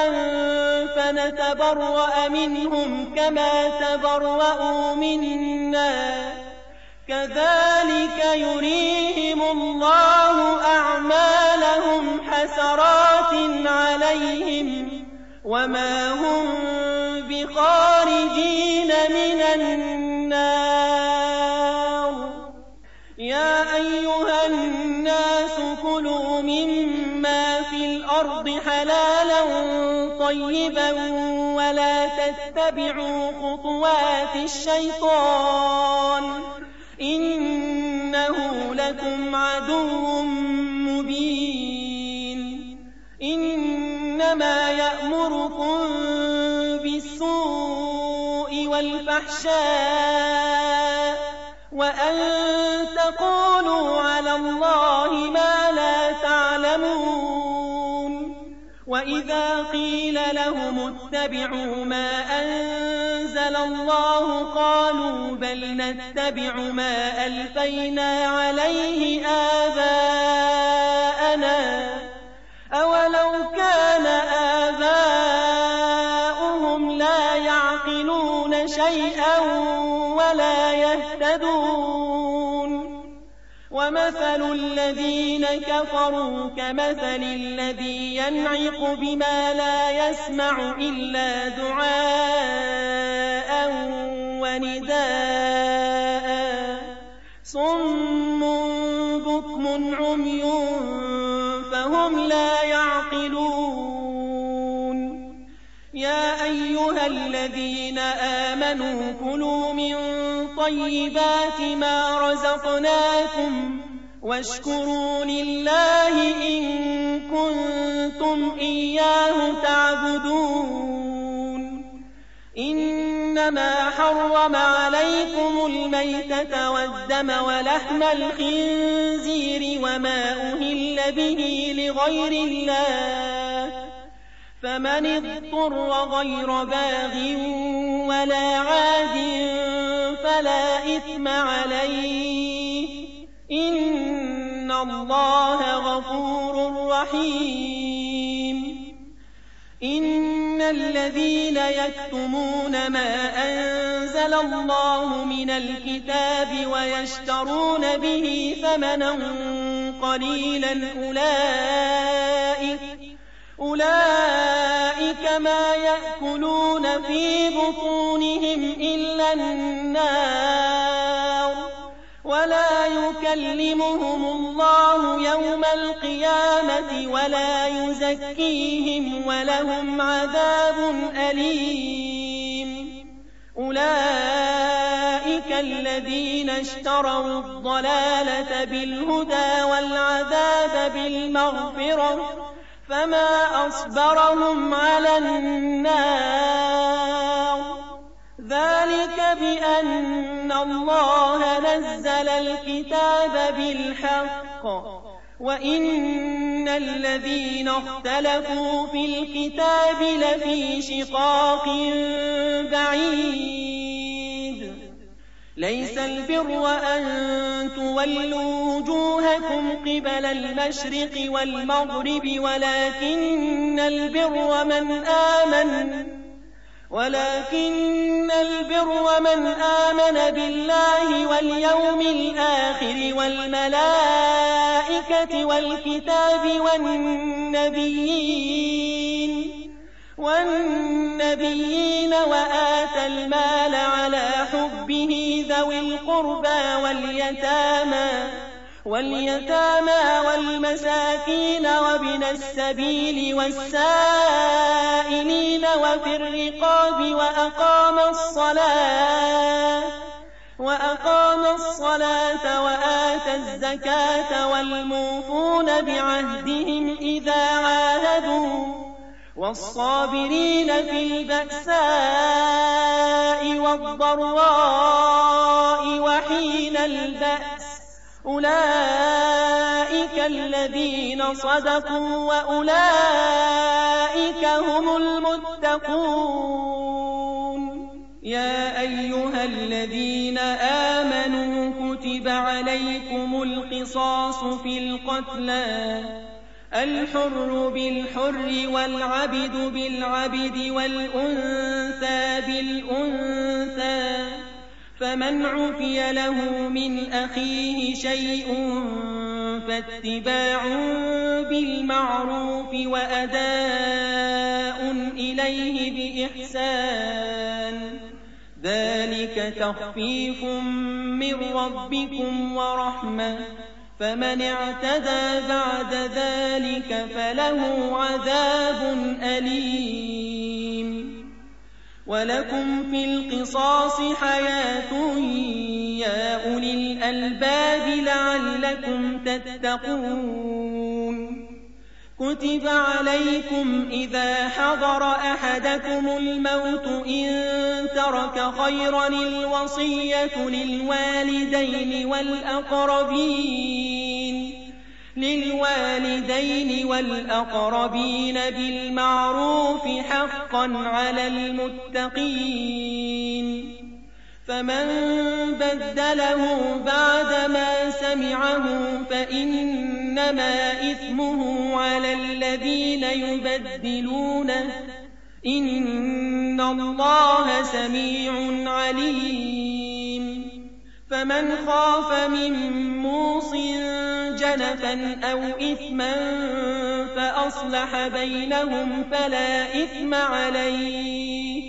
A: فنتبرأ منهم كما تبرأوا منا كذلك يريهم الله أعمالهم حسرات عليهم وما هم بخارجين من النار. يا أيها الناس كلوا مما في الأرض حلالا طيبا ولا تتبعوا خطوات الشيطان إنه لكم عدو مبين. إنما يأمركم بالسوء والفحشاء وأن تقولوا على الله ما لا تعلمون. وإذا قيل لهم اتبعوا ما أنزل الله قالوا بل نتبع ما ألفينا عليه آباءنا أولو كان آباؤهم لا يعقلون شيئا ولا يهتدون. ومثل الذين كفروا كمثل الذي ينعق بما لا يسمع إلا دعاء ونداء صم بكم عمي فهم لا يعقلون. يا أيها الذين آمنوا كلوا من طيبات ما رزقناكم واشكروا لله إن كنتم إياه تعبدون. إنما حرم عليكم الميتة والدم ولحم الخنزير وما أهل به لغير الله فمن اضطر غير باغ ولا عاد فلا إثم عليه إن الله غفور رحيم. إن الذين يكتمون ما أنزل الله من الكتاب ويشترون به ثمنا قليلا أولئك ما يأكلون في بطونهم إلا النار ولا يكلمهم الله يوم القيامة ولا يزكيهم ولهم عذاب أليم. أولئك الذين اشتروا الضلالة بالهدى والعذاب بالمغفرة فما أصبرهم على النار. ذلك بأن الله نزل الكتاب بالحق وإن الذين اختلفوا في الكتاب لفي شقاق بعيد. ليس البر أن تولوا وجوهكم قبل المشرق والمغرب ولكن البر من آمن بالله واليوم الآخر والملائكة والكتاب والنبيين وآتى المال على حبه ذوي القربى واليتامى والمساكين وابن السبيل والسائلين وفي الرقاب وأقام الصلاة وآتى الزكاة والموفون بعهدهم إذا عاهدوا والصابرين في البأساء والضراء وحين البأس أولئك الذين صدقوا وأولئك هم المتقون. يا أيها الذين آمنوا كتب عليكم القصاص في القتلى الحر بالحر والعبد بالعبد والأنثى بالأنثى فمن عفي له من أخيه شيء فاتباع بالمعروف وأداء إليه بإحسان ذلك تخفيف من ربكم ورحمة فمن اعتدى بعد ذلك فله عذاب أليم ولكم في القصاص حياة يا أولي الألباب لعلكم تتقون كتب عليكم إذا حضر أحدكم الموت إن ترك خيرا الوصية للوالدين والأقربين بالمعروف حقا على المتقين فمن بدله بعدما سمعه فإنما إثمه على الذين يبدلونه إن الله سميع عليم فمن خاف من موصٍ جنفا أو إثما فأصلح بينهم فلا إثم عليه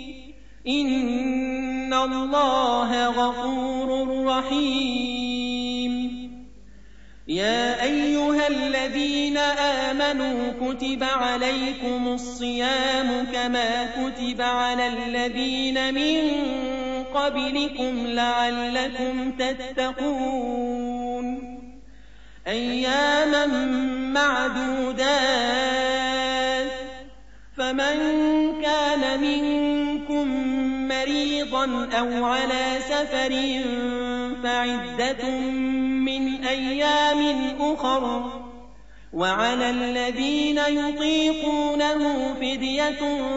A: إن الله غفور رحيم يا أيها الذين آمنوا كتب عليكم الصيام كما كتب على الذين من قبلكم لعلكم تتقون أياما معدودات فمن كان منكم مريضا أو على سفر فعدة من أيام أخر وعلى الذين يطيقونه فدية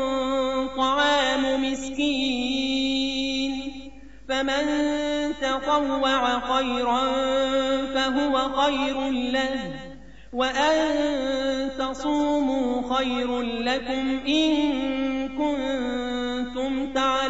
A: طعام مسكين فمن تطوع خيرا فهو خير له وأن تصوموا خير لكم إن كنتم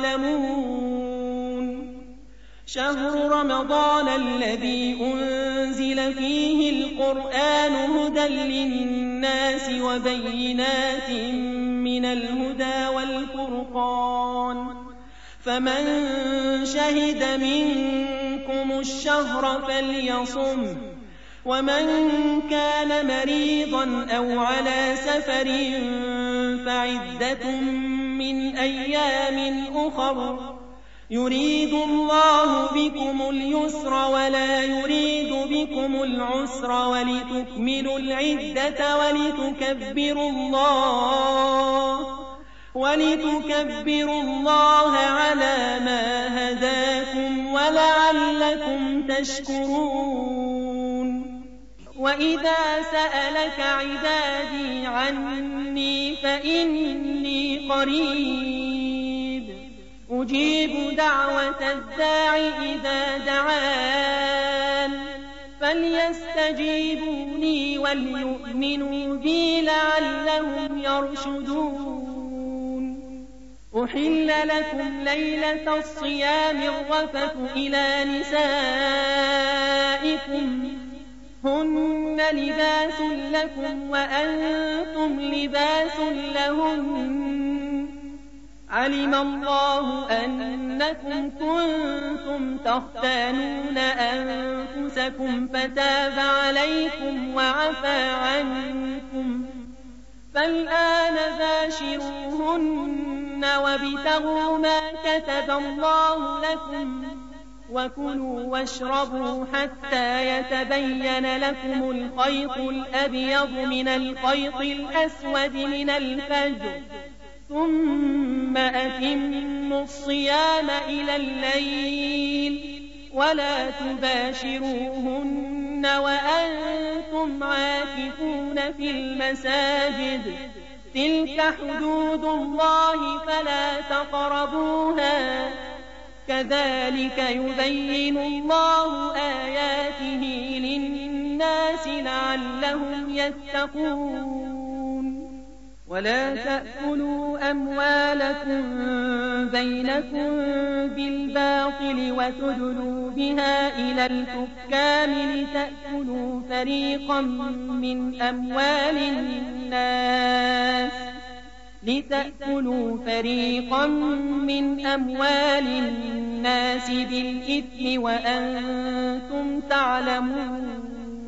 A: تعلمون شهر رمضان الذي أنزل فيه القرآن هدى للناس وبينات من الهدى والفرقان فمن شهد منكم الشهر فليصم ومن كان مريضا أو على سفر فعدة من أيام أخر يريد الله بكم اليسر ولا يريد بكم العسر ولتكملوا العدة ولتكبروا الله على ما هداكم ولعلكم تشكرون وإذا سألك عبادي عني فإني قريب أجيب دعوة الداع إذا دعان فليستجيبوا لي وليؤمنوا بي لعلهم يرشدون أحل لكم ليلة الصيام الرفث إلى نسائكم هن لباس لكم وأنتم لباس لهن علم الله أنكم كنتم تختانون أنفسكم فتاب عليكم وعفى عنكم فالآن باشروهن وابتغوا ما كتب الله لكم وكلوا واشربوا حتى يتبين لكم الخيط الأبيض من الخيط الأسود من الفجر ثم أتموا الصيام إلى الليل ولا تباشروهن وأنتم عاكفون في المساجد تلك حدود الله فلا تقربوها كذلك يبين الله آياته للناس لعلهم يتقون ولا تأكلوا أموالكم بينكم بالباطل وتدلوا بها إلى الحكام لتأكلوا فريقا من أموال الناس بالإثم وأنتم تعلمون.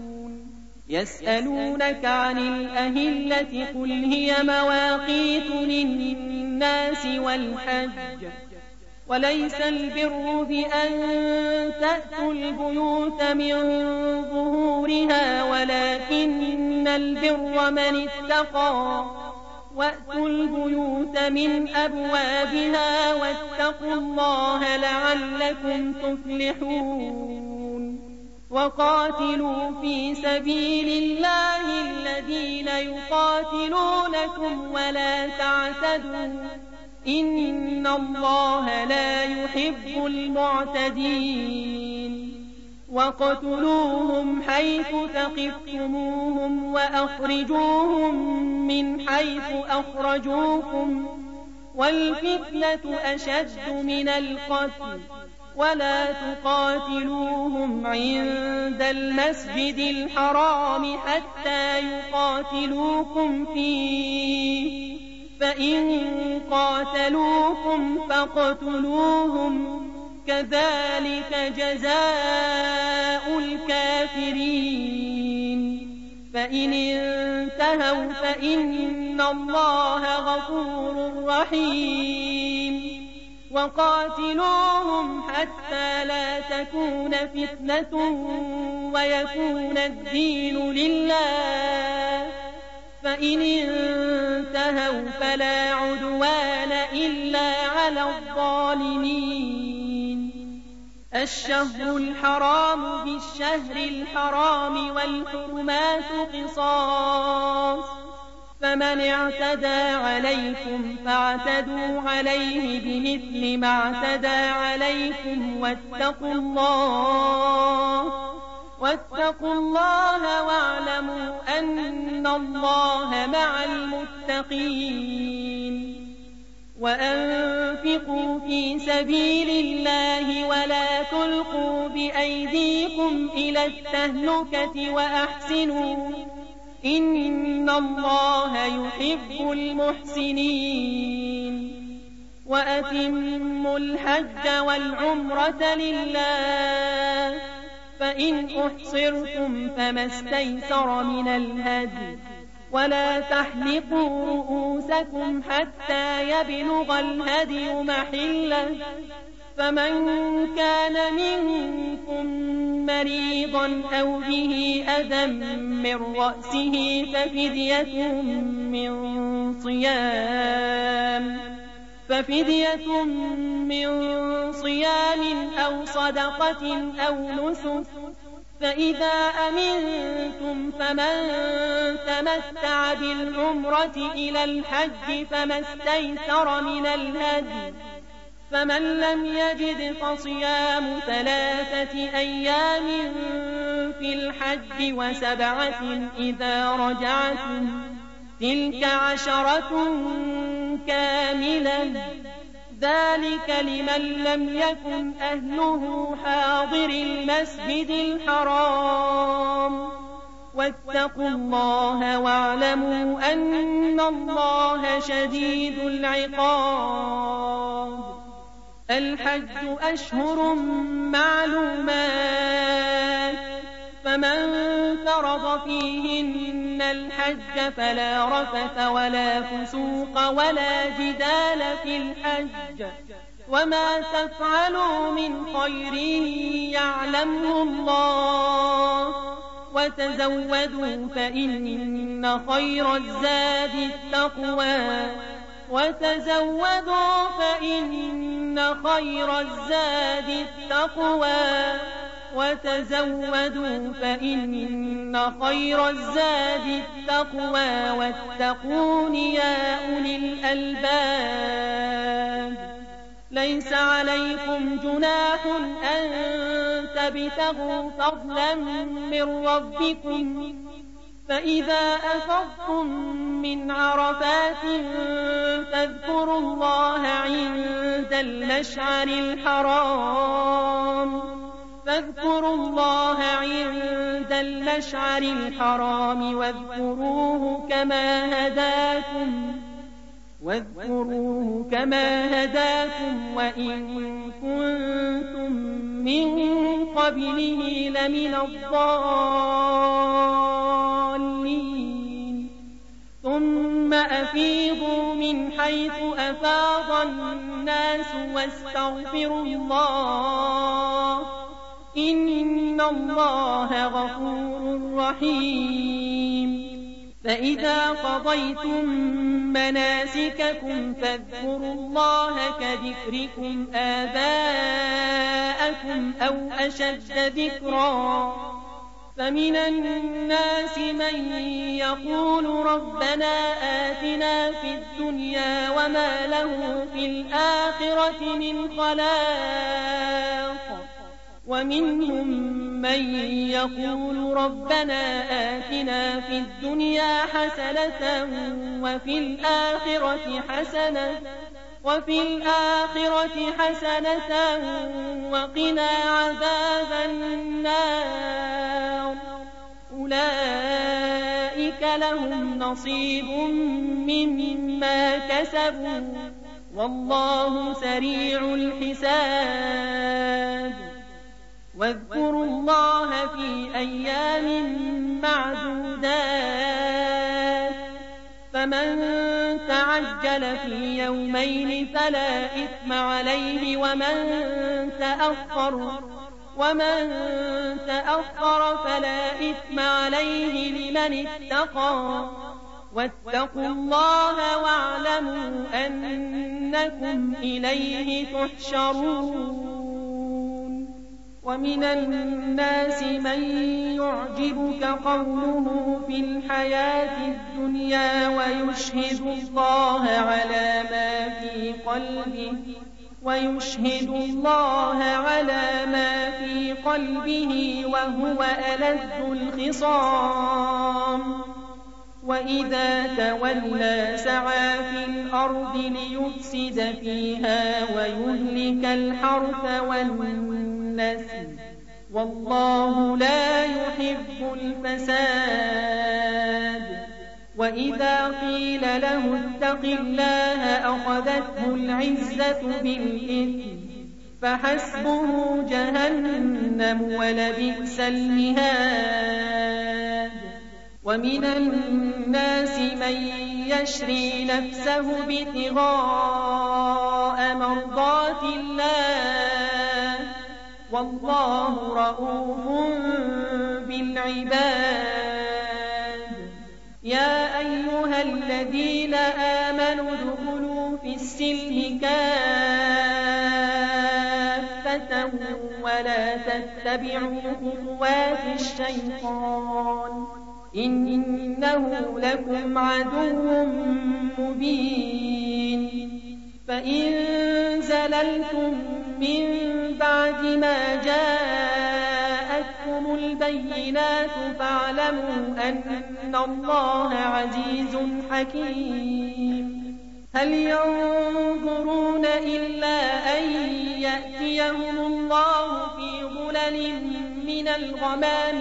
A: يسألونك عن الأهلة قل هي مواقيت للناس والحج وليس البر بأن تأتوا البيوت من ظهورها ولكن البر من اتقى وأتوا البيوت من أبوابها واتقوا الله لعلكم تفلحون. وقاتلوا في سبيل الله الذين يقاتلونكم ولا تعتدوا إن الله لا يحب المعتدين. وقتلوهم حيث ثقفتموهم وأخرجوهم من حيث أخرجوكم والفتنة أشد من القتل ولا تقاتلوهم عند المسجد الحرام حتى يقاتلوكم فيه فإن قاتلوكم فاقتلوهم كذلك جزاء الكافرين. فإن انتهوا فإن الله غفور رحيم. وقاتلوهم حتى لا تكون فتنة ويكون الدين لله فإن انتهوا فلا عدوان إلا على الظالمين. الشهر الحرام بالشهر الحرام والحرمات قصاص فمن اعتدى عليكم فاعتدوا عليه بمثل ما اعتدى عليكم واتقوا الله واعلموا أن الله مع المتقين. وأنفقوا في سبيل الله ولا تلقوا بأيديكم إلى التهلكة وأحسنوا إن الله يحب المحسنين. وأتموا الحج والعمرة لله فإن أحصرتم فما استيسر من الهدي ولا تحلقوا رؤوسكم حتى يبلغ الهدي محله فمن كان منكم مريضا أو به أذى من رأسه ففدية من صيام أو صدقة أو نسك فإذا أمنتم فمن تمتع بالعمرة إلى الحج فما استيسر من الهدي فمن لم يجد فصيام 3 أيام في الحج و7 إذا رجعتم تلك 10 كاملة ذلك لمن لم يكن أهله حاضر المسجد الحرام واتقوا الله واعلموا أن الله شديد العقاب. الحج أشهر معلومات فمن فرض فيهن الحج فلا رفث ولا فسوق ولا جدال في الحج وما تفعلوا من خير يعلمه الله وتزودوا فإن خير الزاد التقوى واتقون يا أولي الألباب. ليس عليكم جناح أن تبتغوا فضلا من ربكم فإذا أفضتم من عرفات فاذكروا الله عند المشعر الحرام فاذكروا الله عند المشعر الحرام واذكروه كما هداكم وإن كنتم من قبله لمن الضالين ثم أفيضوا من حيث أفاض الناس واستغفروا الله إن الله غفور رحيم فإذا قضيتم مناسككم فاذكروا الله كذكركم آباءكم أو أشد ذكرا فمن الناس من يقول ربنا آتنا في الدنيا وما له في الآخرة من خلاق ومنهم من يقول ربنا آتنا في الدنيا حسنة وفي الآخرة حسنة وقنا عذاب النار أولئك لهم نصيب مما كسبوا والله سريع الحساب واذكروا الله في أيام معدودات فمن تعجل في يومين فلا إثم عليه ومن تأخر فلا إثم عليه لمن اتقى واتقوا الله واعلموا أنكم إليه تحشرون ومن الناس من يعجبك قوله في الحياة الدنيا ويشهد الله على ما في قلبه وهو ألد الخصام وإذا تولى سعى في الأرض ليفسد فيها ويهلك الحرث والنسل والله لا يحب الفساد وإذا قيل له اتق الله أخذته العزة بالإثم فحسبه جهنم ولبئس المهاد ومن الناس من يشري نفسه ابتغاء مرضات الله والله رؤوف بالعباد يا أيها الذين آمنوا ادخلوا في السلم كافة ولا تتبعوا خطوات الشيطان إنه لكم عدو مبين فإن زللتم من بعد ما جاءتكم البينات فاعلموا أن الله عزيز حكيم هل ينظرون إلا أن يأتيهم الله في ظلل من الغمام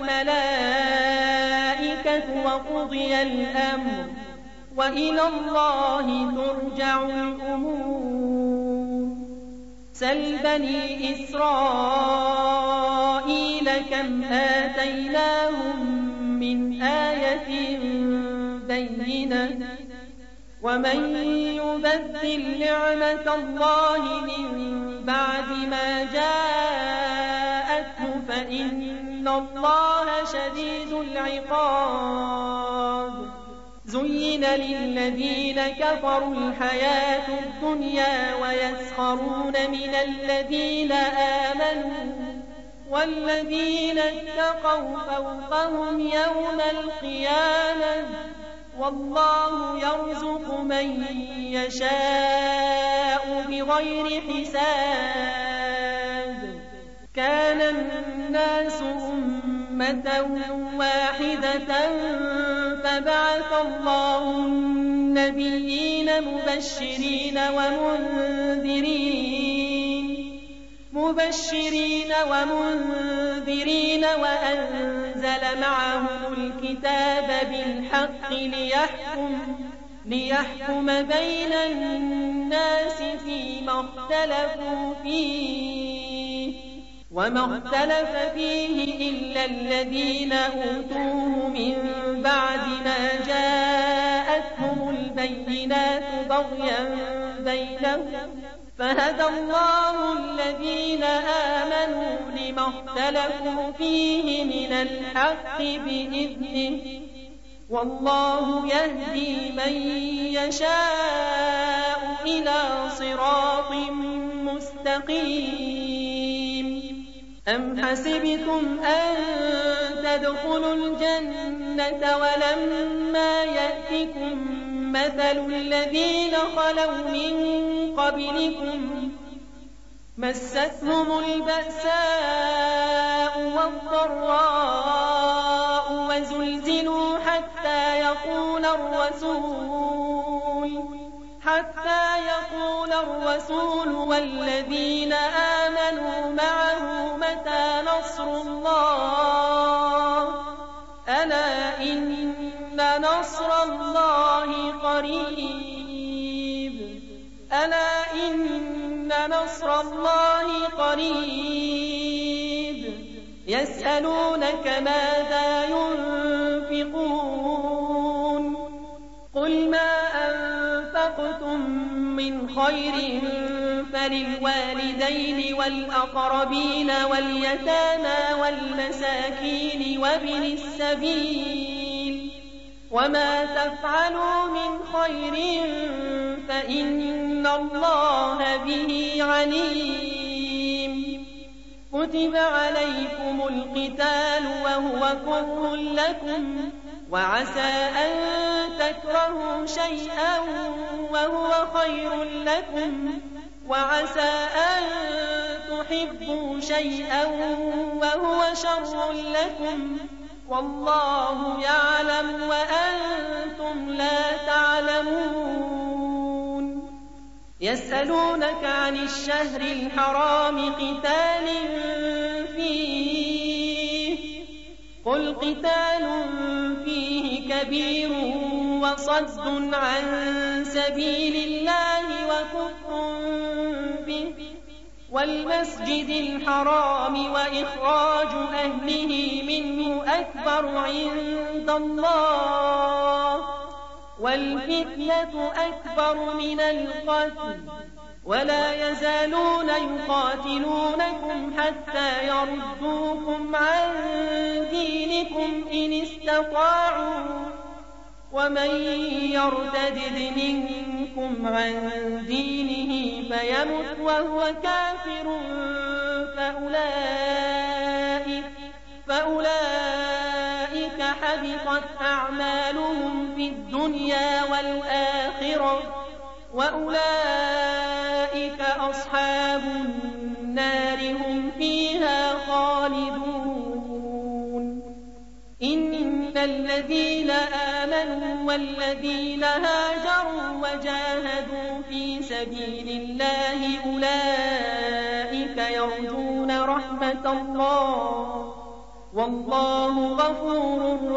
A: والملائكة وقضي الأمر وإلى الله ترجع الأمور سل بني إسرائيل كم آتيناهم من آية بينة ومن يبدل نعمة الله من بعد ما جاءته فإن الله شديد العقاب زين للذين كفروا الحياة الدنيا ويسخرون من الذين آمنوا والذين اتقوا فوقهم يوم القيامة والله يرزق من يشاء بغير حساب كان الناس أمة واحدة فبعث الله النبيين مبشرين ومنذرين مبشرين ومنذرين وأنزل معهم الكتاب بالحق ليحكم بين الناس فيما اختلفوا فيه وما اختلف فيه إلا الذين أوتوه من بعد ما جاءتهم البينات بغيا بينهم فهدى الله الذين آمنوا لما اختلفوا فيه من الحق بإذنه والله يهدي من يشاء إلى صراط مستقيم أم حسبتم أن تدخلوا الجنة ولما يأتكم مثل الذين خلوا من قبلكم مستهم البأساء والضراء وزلزلوا حتى يقول الرسول والذين آمنوا معه متى نصر الله ألا إن نصر الله قريب يسألونك ماذا ينفقون قل ما أنفقتم من خير فللوالدين والأقربين واليتامى والمساكين وابن السبيل وما تفعلوا من خير فإن الله به عليم كتب عليكم القتال وهو كره لكم وعسى أن تكرهوا شيئا وهو خير لكم وعسى أن تحبوا شيئا وهو شر لكم والله يعلم وأنتم لا تعلمون يسألونك عن الشهر الحرام قتال فيه قل قتال فيه كبير وصد عن سبيل الله وكفر به والمسجد الحرام وإخراج أهله منه أكبر عند الله والفتنة أكبر من القتل ولا يزالون يقاتلونكم حتى يردوكم عن دينكم إن استطاعوا ومن يرتد منكم عن دينه فيمت وهو كافر فأولئك حبطت أعمالهم في الدنيا والآخرة وأولئك أصحاب النار هم فيها خالدون إن الذين آمنوا والذين هاجروا وجاهدوا في سبيل الله أولئك يرجون رحمة الله والله غفور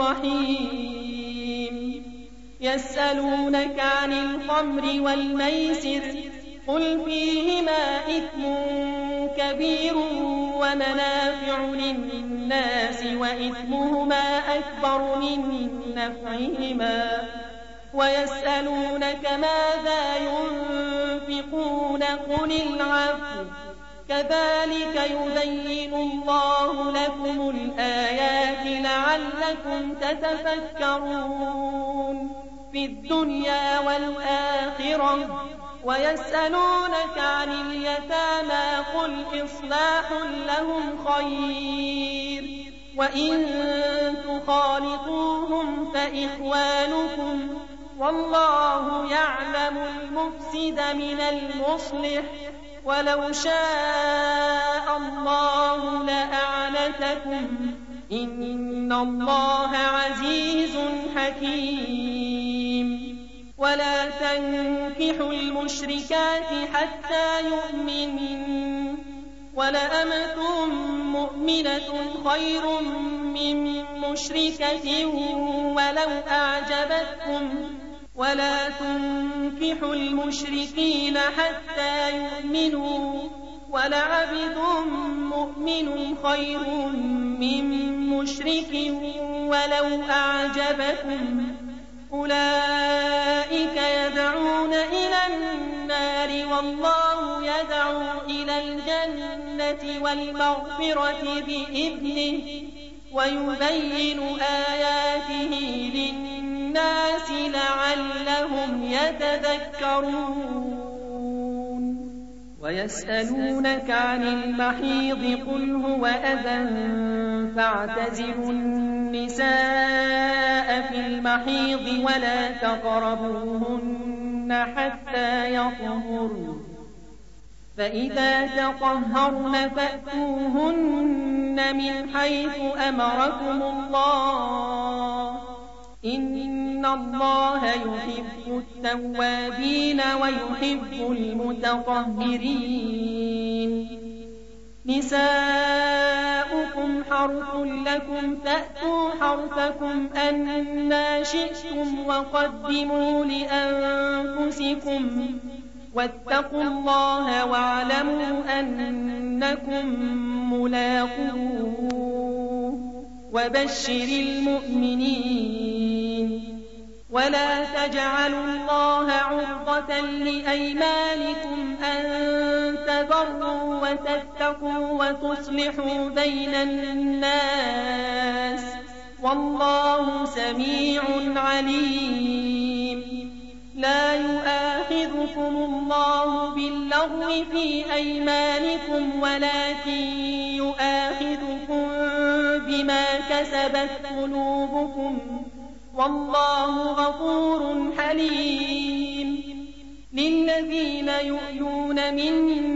A: رحيم يسألونك عن الخمر والميسر قل فيهما إثم كبير ومنافع للناس وإثمهما أكبر من نفعهما ويسألونك ماذا ينفقون قل العفو كذلك يبين الله لكم الآيات لعلكم تتفكرون في الدنيا والآخرة ويسألونك عن اليتامى قل إصلاح لهم خير وإن تخالطوهم فإخوانكم والله يعلم المفسد من المصلح ولو شاء الله لأعنتكم إن الله عزيز حكيم ولا تنكحوا المشركات حتى يؤمنن ولأمة مؤمنة خير من مشركة ولو أعجبتكم ولا تنكحوا المشركين حتى يؤمنوا ولعبد مؤمن خير من مشرك ولو أعجبكم أولئك يدعون إلى النار والله يدعو إلى الجنة والمغفرة بإذنه ويبين آياته للناس لعلهم يتذكرون ويسألونك عن المحيض قل هو أذى فاعتزلوا النساء في المحيض ولا تقربوهن حتى يطهرن فإذا تطهرن فأتوهن من حيث أمركم الله إن الله يحب التوابين ويحب المتطهرين نساؤكم حرث لكم فأتوا حرثكم أنى شئتم وقدموا لأنفسكم واتقوا الله واعلموا أنكم ملاقوه وبشر المؤمنين ولا تجعلوا الله عرضة لأيمانكم أن تبروا وتتقوا وتصلحوا بين الناس والله سميع عليم لا يؤاخذكم الله باللغو في أيمانكم ولكن يؤاخذكم بما كسبت قلوبكم والله غفور حليم للذين يؤلون من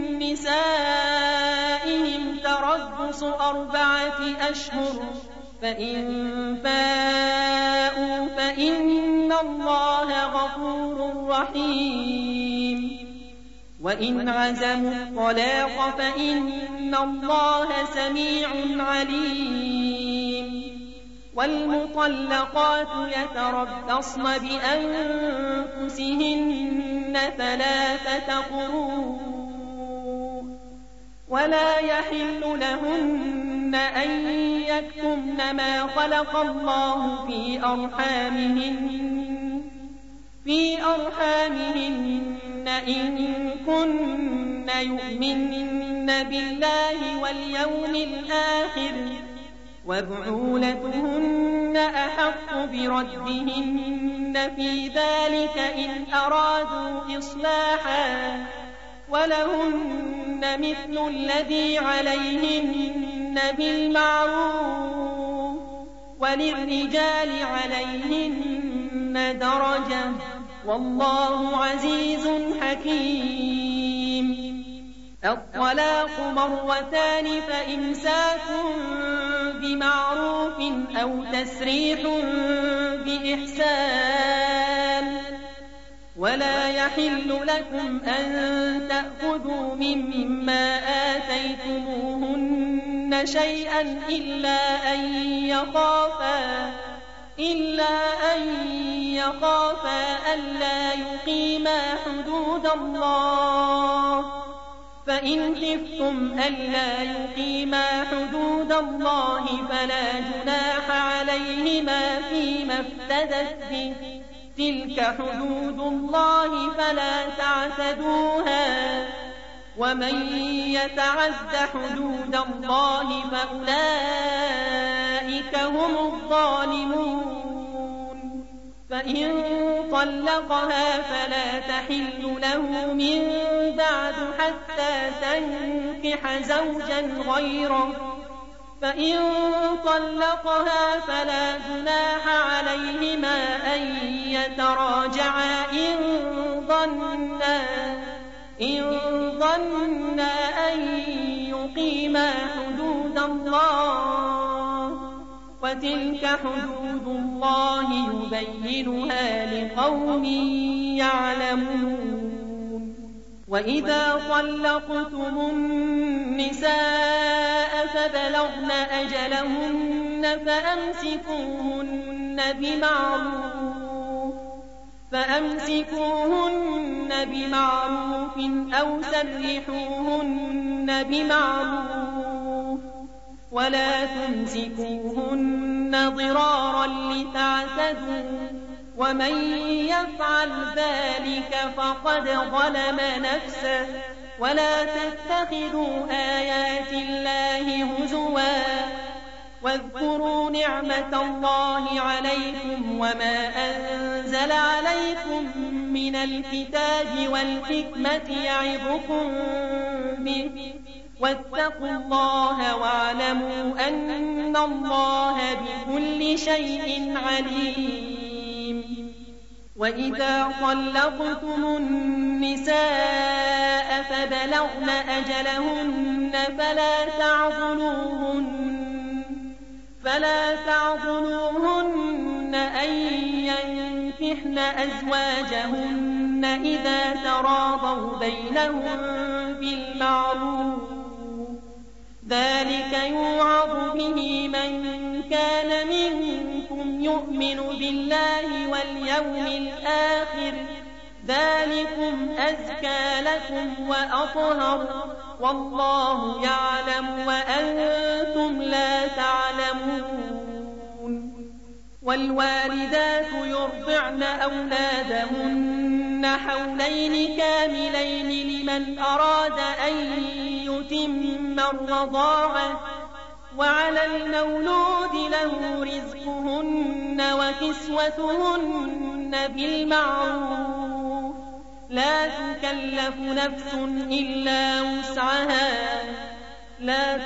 A: نسائهم تربص 4 أشهر فإن فاءوا فإن الله غفور رحيم وإن عزموا الطلاق فإن الله سميع عليم والمطلقات يتربصن بأنفسهن 3 قروء ولا يحل لهن أن يكتمن ما خلق الله في أرحامهن إن كن يؤمن بالله واليوم الآخر وبعولتهن أحق بردهن في ذلك إن أرادوا إصلاحا ولهن مثل الذي عليهن بالمعروف وللرجال عليهن درجة والله عزيز حكيم الطلاق 2 فإمساك بمعروف أو تسريح بإحسان ولا يحل لكم أن تأخذوا مما آتيتموهن شيئا إلا أن يخافا ألا يقيما حدود الله فإن خفتم ألا يقيما حدود الله فلا جناح عليهما فيما افتدت به تلك حدود الله فلا تعتدوها ومن يتعد حدود الله فأولئك هم الظالمون فإن طلقها فلا تحل له من بعد حتى تنكح زوجا غيره فإن طلقها فلا جناح عليهما أن يتراجعا إن ظنا أن يقيما حدود الله وتلك حدود الله يبينها لقوم يعلمون وإذا طلقتم النساء فبلغن أجلهن فأمسكوهن بمعروف أو سرحوهن بمعروف ولا تمسكوهن ضرارا لتعتدوا ومن يفعل ذلك فقد ظلم نفسه ولا تتخذوا آيات الله هزوا واذكروا نعمة الله عليكم وما أنزل عليكم من الكتاب والحكمة يعظكم به واتقوا الله واعلموا أن الله بكل شيء عليم. وإذا طلقتم النساء فبلغن أجلهن فلا تعضلوهن أن ينكحن أزواجهن إذا تراضوا بينهم بالمعروف ذلك يوعظ به من كان منكم يؤمن بالله واليوم الآخر ذلكم أزكى لكم وأطهر والله يعلم وأنتم لا تعلمون. والوالدات يرضعن أولادهن حولين كاملين لمن أراد أن يتم الرضاعة وعلى المولود له رزقهن وكسوتهن بالمعروف لا تكلف نفس إلا وسعها لا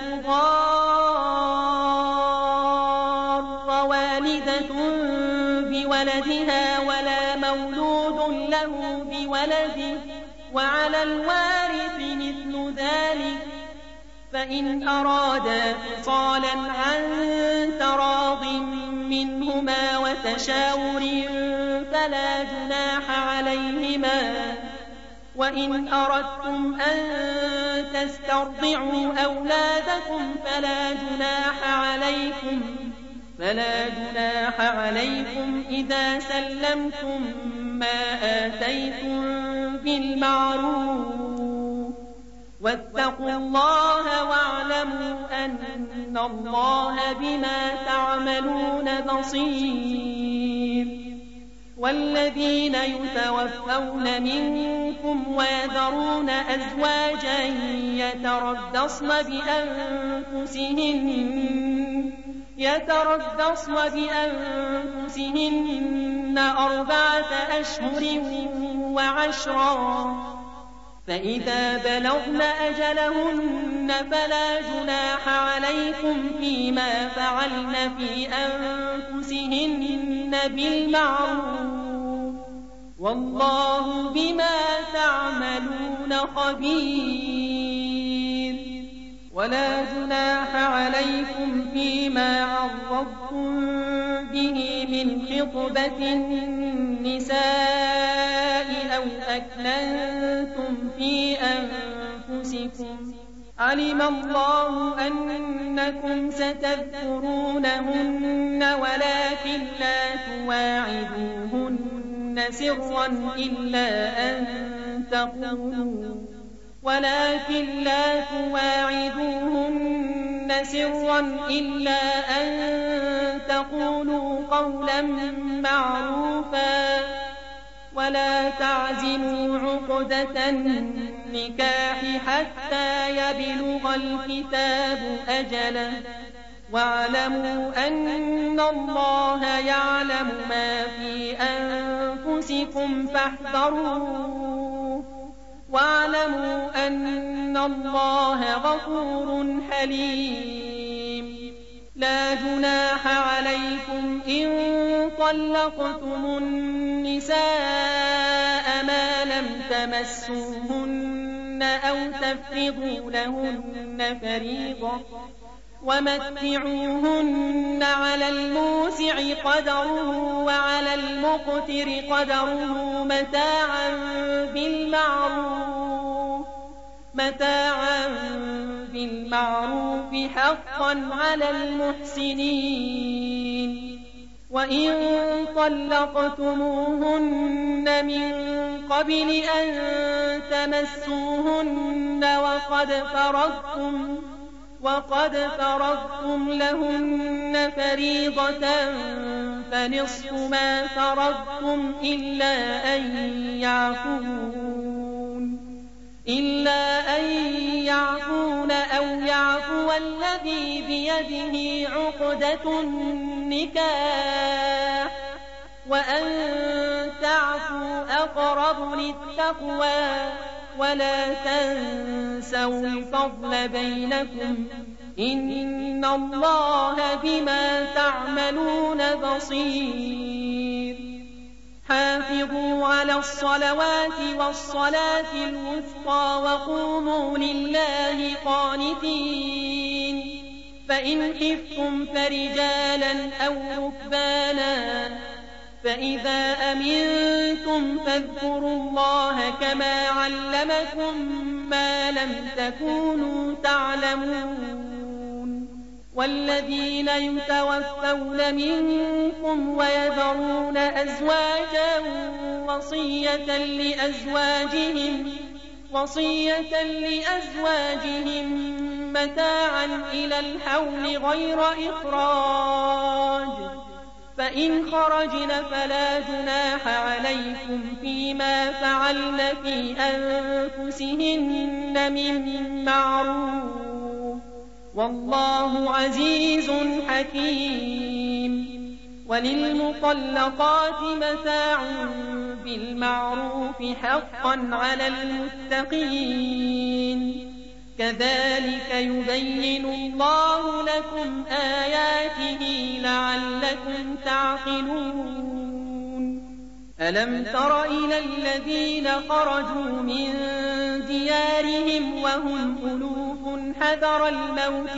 A: تضار والدة بولدها ولا مولود له بولده وعلى الوارث مثل ذلك فإن أرادا فصالا عن تراض منهما وتشاور فلا جناح عليهما وإن أردتم أن تسترضعوا أولادكم فلا جناح عليكم إذا سلمتم ما آتيتم بالمعروف واتقوا الله واعلموا أن الله بما تعملون بصير. والذين يتوفون منكم ويذرون أزواجا يتربصن بأنفسهن 4 أشهر و10 فإذا بلغن أجلهن فلا جناح عليكم فيما فعلن في أنفسهن بالمعروف والله بما تعملون خبير. ولا جناح عليكم فيما عرضتم به من خطبة النساء أو أكننتم في أنفسكم علم الله أنكم ستذكرونهن ولكن لا تواعدوهن سرا إلا أن تقولوا قولا معروفا ولا تعزموا عقدة النكاح حتى يبلغ الكتاب أجله واعلموا أن الله يعلم ما في أنفسكم فاحذروه واعلموا أن الله غفور حليم. لا جناح عليكم إن طلقتم النساء ما لم تمسوهن أو تفرضوا لهن فريضة ومتعوهن على الموسع قدره وعلى المقتر قدره متاعا بالمعروف متاعا بالمعروف حقا على المحسنين. وإن طلقتموهن من قبل أن تمسوهن وقد فرضتم لهن فريضة فنصف ما فرضتم إلا أن يعفون أو يعفو الذي بيده عقدة النكاح وأن تعفوا أقرب للتقوى ولا تنسوا الفضل بينكم إن الله بما تعملون بصير. حافظوا على الصلوات والصلاة الوسطى وقوموا لله قانتين. فإن خفتم فرجالا أو ركبانا فإذا أمنتم فاذكروا الله كما علمكم ما لم تكونوا تعلمون. والذين يتوفون منكم ويذرون أزواجا وصية لأزواجهم متاعا إلى الحول غير إخراج فإن خرجن فلا جناح عليكم فيما فعلن في أنفسهن من معروف والله عزيز حكيم. وللمطلقات متاع بالمعروف حقا على المتقين. كذلك يبين الله لكم آياته لعلكم تعقلون. ألم تر إلى الذين خرجوا من ديارهم وهم ألوف حذر الموت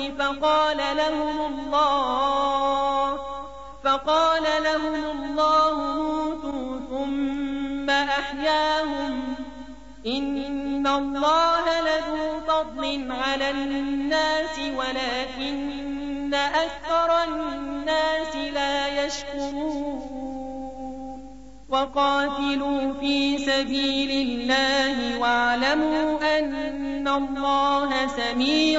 A: فقال لهم الله موتوا ثم أحياهم إن الله لذو فضل على الناس ولكن أكثر الناس لا يشكرون. وقاتلوا في سبيل الله واعلموا أن الله سميع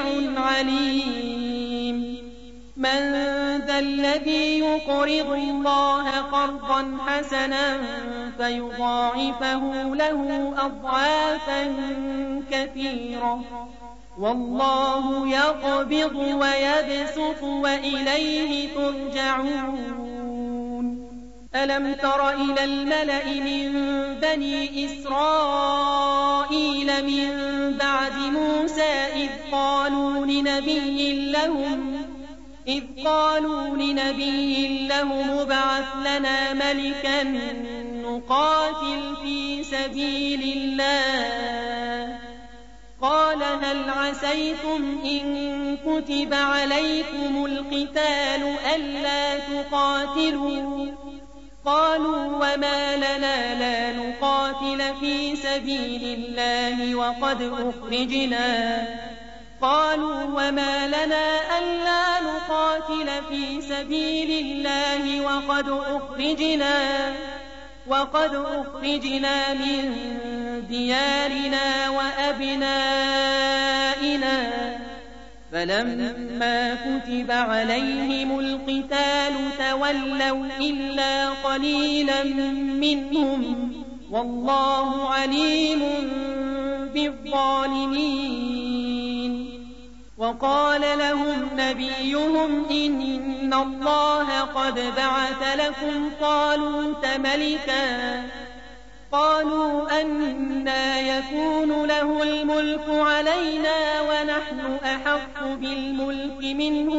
A: عليم. من ذا الذي يقرض الله قرضا حسنا فيضاعفه له أضعافا كثيرة والله يقبض ويبسط وإليه ترجعون. ألم تر إلى الملأ من بني إسرائيل من بعد موسى إذ قالوا لنبي لهم ابعث لنا ملكا نقاتل في سبيل الله. قال هل عسيتم إن كتب عليكم القتال ألا تقاتلوا؟ قالوا وما لنا لا نقاتل في سبيل الله قالوا وما لنا ألا نقاتل في سبيل الله وقد أخرجنا من ديارنا وأبنائنا. فلما كتب عليهم القتال تولوا إلا قليلا منهم والله عليم بالظالمين. وقال لهم نبيهم إن الله قد بعث لكم طالوت ملكا. قالوا أنى يكون له الملك علينا ونحن أحق بالملك منه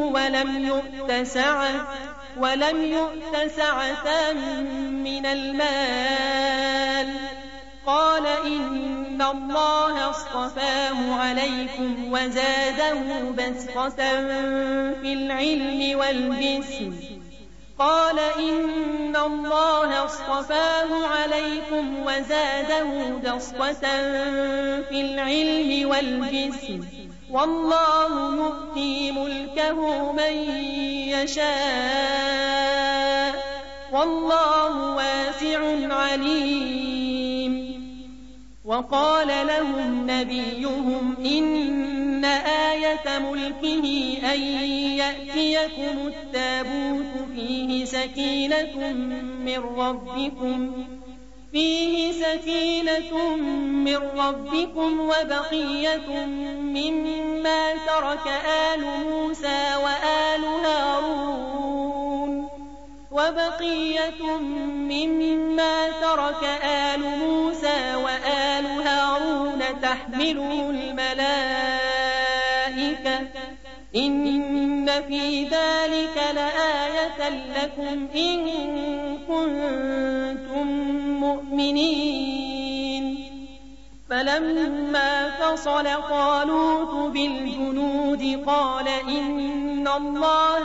A: ولم يؤت سعة من المال. قال إن الله اصطفاه عليكم وزاده بسطة في العلم والجسم قال إن الله اصطفاه عليكم وزاده بسطة في العلم والجسم والله يؤتي ملكه من يشاء والله واسع عليم. وقال لهم نبيهم إن آية ملكه أن يأتيكم التابوت فيه سكينة من ربكم وبقية مما ترك آل موسى وآل هارون تحمله الملائكة إن في ذلك لآية لكم إن كنتم مؤمنين. فلما فصل طالوت بالجنود قال إن الله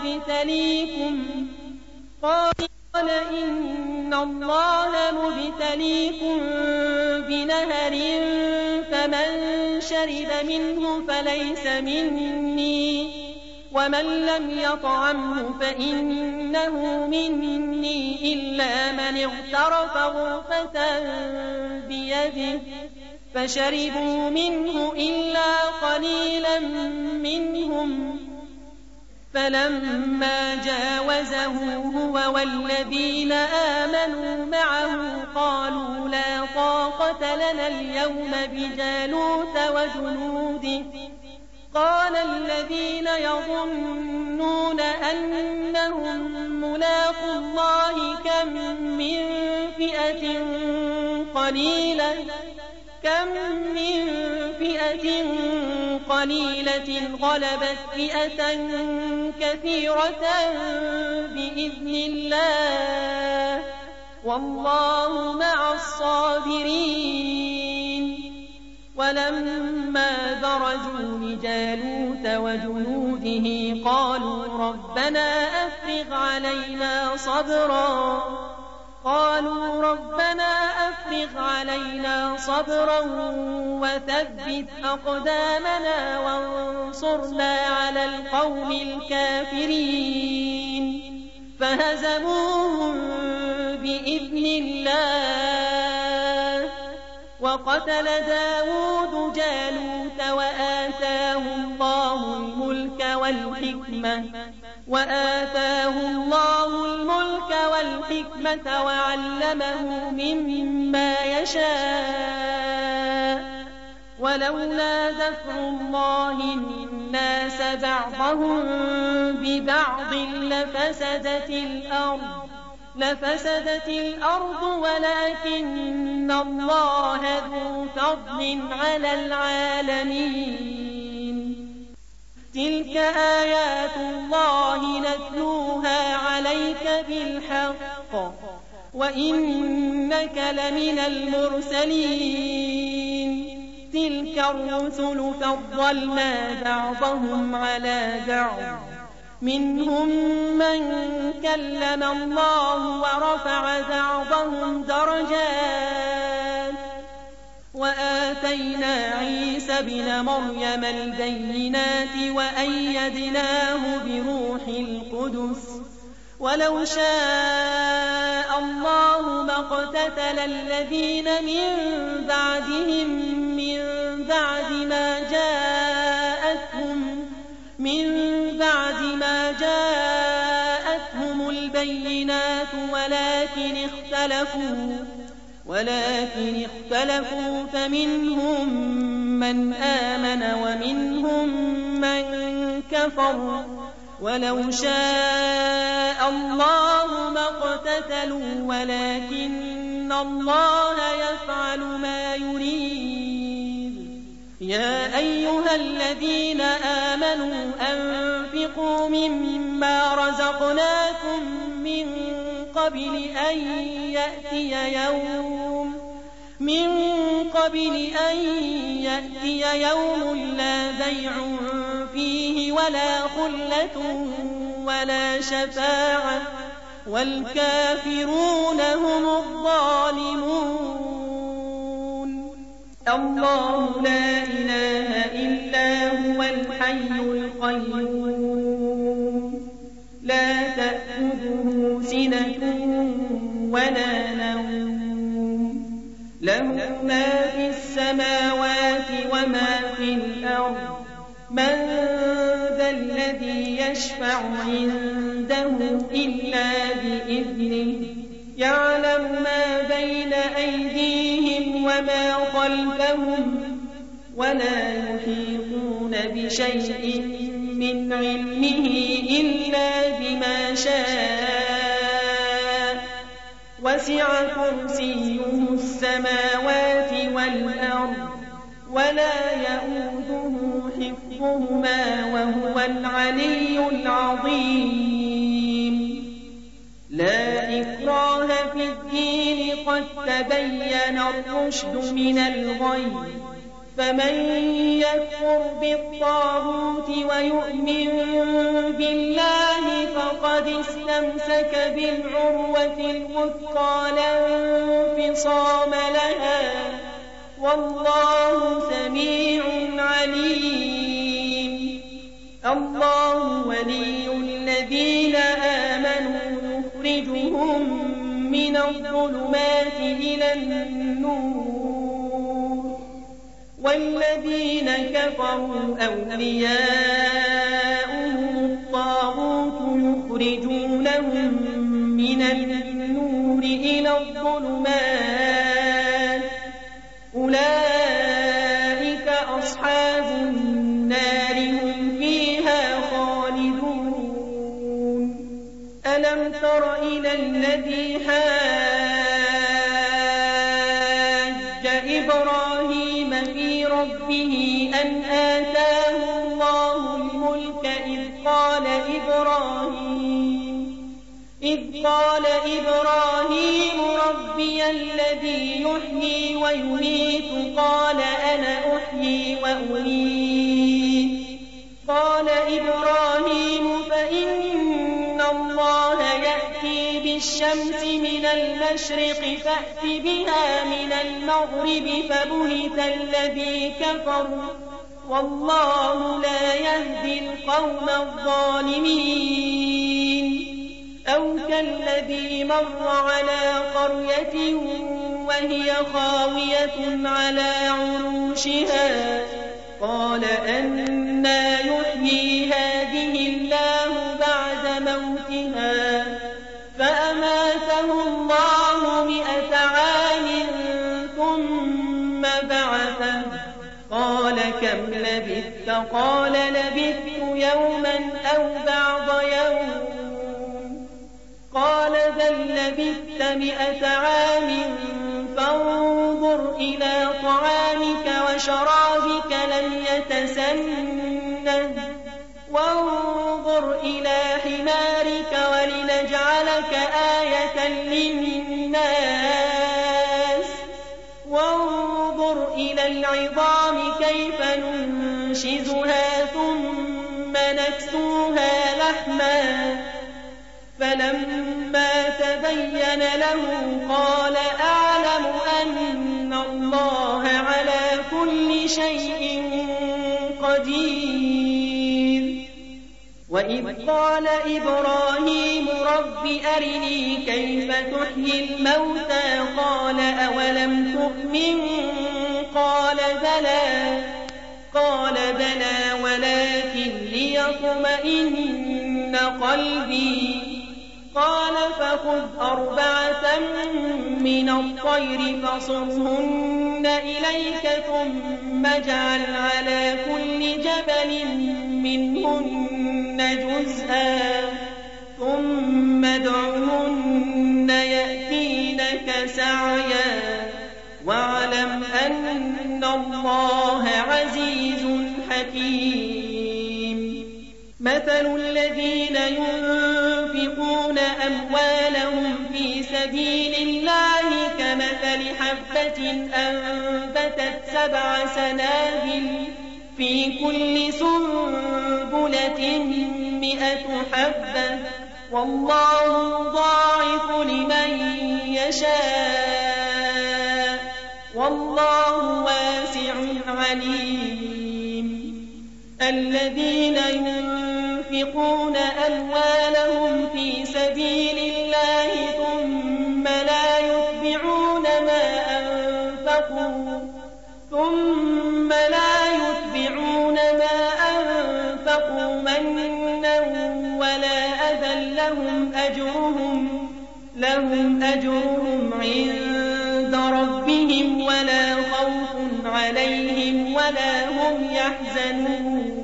A: مبتليكم بنهر فمن شرب منه فليس مني ومن لم يطعمه فإنه مني إلا من اغترف غرفة بيده فشربوا منه إلا قليلا منهم. فلما جاوزه هو والذين آمنوا معه قالوا لا طاقة لنا اليوم بجالوت وجنوده. قال الذين يظنون أنهم ملاقو الله كم من فئة قليلة غلبت فئة كثيرة بإذن الله والله مع الصابرين. ولما برزوا لجالوت وجنوده قالوا ربنا أفرغ علينا صبرا وثبت أقدامنا وانصرنا على القوم الكافرين. فهزموهم بإذن الله. وقتل داود جالوت وآتاه الله الملك والحكمة وعلمه مما يشاء. ولولا دفع الله الناس بعضهم ببعض لفسدت الأرض ولكن الله ذو فضل على العالمين. تلك آيات الله نتلوها عليك بالحق وإنك لمن المرسلين. تلك الرسل فضلنا بعضهم على بعض منهم من كلم الله ورفع بعضهم درجات وآتينا عيسى ابن مريم البينات وأيدناه بروح القدس. ولو شاء الله ما اقتتل الذين من بعدهم من بعد ما جاءتهم البينات ولكن اختلفوا فمنهم من آمن ومنهم من كفر. ولو شاء الله ما اقتتلوا ولكن الله يفعل ما يريد. يا أيها الذين آمنوا أنفقوا مما رزقناكم من قبل أن يأتي يوم لا بيع فيه ولا خلة ولا شفاعة والكافرون هم الظالمون. الله لا إله إلا هو الحي القيوم لا تأخذه سنة ولا نوم له ما في السماوات وما في الأرض من ذا الذي يشفع عنده إلا بإذنه يعلم ما بين أيديهم وما خلفهم ولا يحيطون بشيء من علمه إلا بما شاء وسع كرسيه السماوات والأرض ولا يؤوده حفظهما وهو العلي العظيم. لا إكراه في الدين قد تبين الرشد من الغي فمن يكفر بالطاغوت ويؤمن بالله فقد استمسك بالعروة الوثقى لا انفصام لها والله سميع عليم. الله ولي الذين آمنوا يخرجهم من الظلمات إلى النور والذين كفروا أولياؤهم الطاغوت يخرجونهم من النور إلى الظلمات أولئك أصحاب النار هم فيها خالدون. ألم تر إلى الذي حاج إبراهيم في ربه أن آتاه الله الملك إذ قال إبراهيم ربي الذي يحيي ويميت قال أنا أحيي وأميت قال إبراهيم فإن الله يأتي بالشمس من المشرق فأت بها من المغرب فبهت الذي كفر والله لا يهدي القوم الظالمين. أو كالذي مر على قرية وهي خاوية على عروشها قال أنى يحيي هذه الله بعد موتها فأماته الله 100 عام ثم بعثه قال كم لبثت قال لبثت يوما أو بعض يوم قال بل لبثت 100 عام فانظر إلى طعامك وشرابك لم يتسنه وانظر إلى حمارك ولنجعلك آية للناس وانظر إلى العظام كيف ننشزها ثم نكسوها لحما فلما تبين له قال أعلم أن الله على كل شيء قدير. وإذ قال إبراهيم رب أرني كيف تحيي الموتى قال أولم تؤمن قال بلى ولكن ليطمئن قلبي قال فخذ 4 من الطير فصرهن إليك ثم اجعل على كل جبل منهن جزءا ثم ادعهن يأتينك سعيا واعلم أن الله عزيز حكيم. مثل الذين ينفقون أموالهم في سبيل الله كمثل حبة أنبتت 7 سنابل في كل سنبلة 100 حبة والله يضاعف لمن يشاء والله واسع عليم. الذين ينفقون أموالهم في سبيل الله ثم لا يتبعون ما أنفقوا منا ولا أذى لهم أجرهم عند ربهم ولا خوف عليهم ولا هم يحزنون.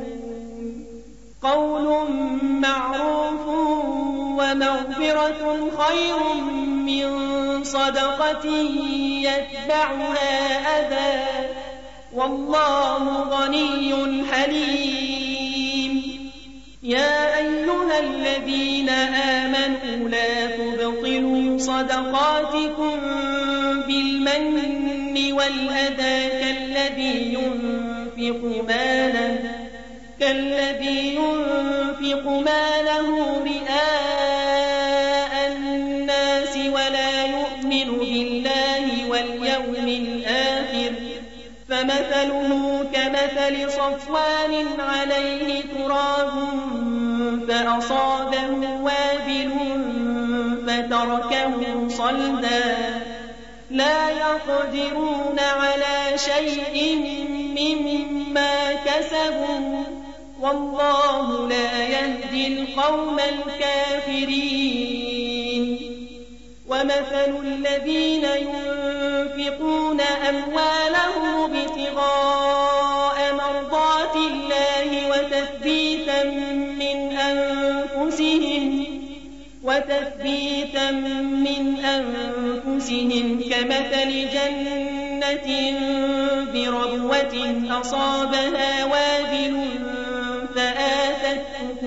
A: قول معروف ومغفرة خير من صدقة يتبعها أذى والله غني حليم. يا أيها الذين آمنوا لا تبطلوا صدقاتكم بالمن والأذى كالذي ينفق ماله رئاء الناس ولا يؤمن بالله واليوم الآخر فمثله كمثل صفوان عليه تراب فأصابه وابل فتركه صلدا لا يقدرون على شيء مما كسبوا والله لا يهدي القوم الكافرين. ومثل الذين ينفقون أموالهم ابتغاء مرضات الله وتثبيتا من أنفسهم كمثل جنة بربوة أصابها وابل فآتت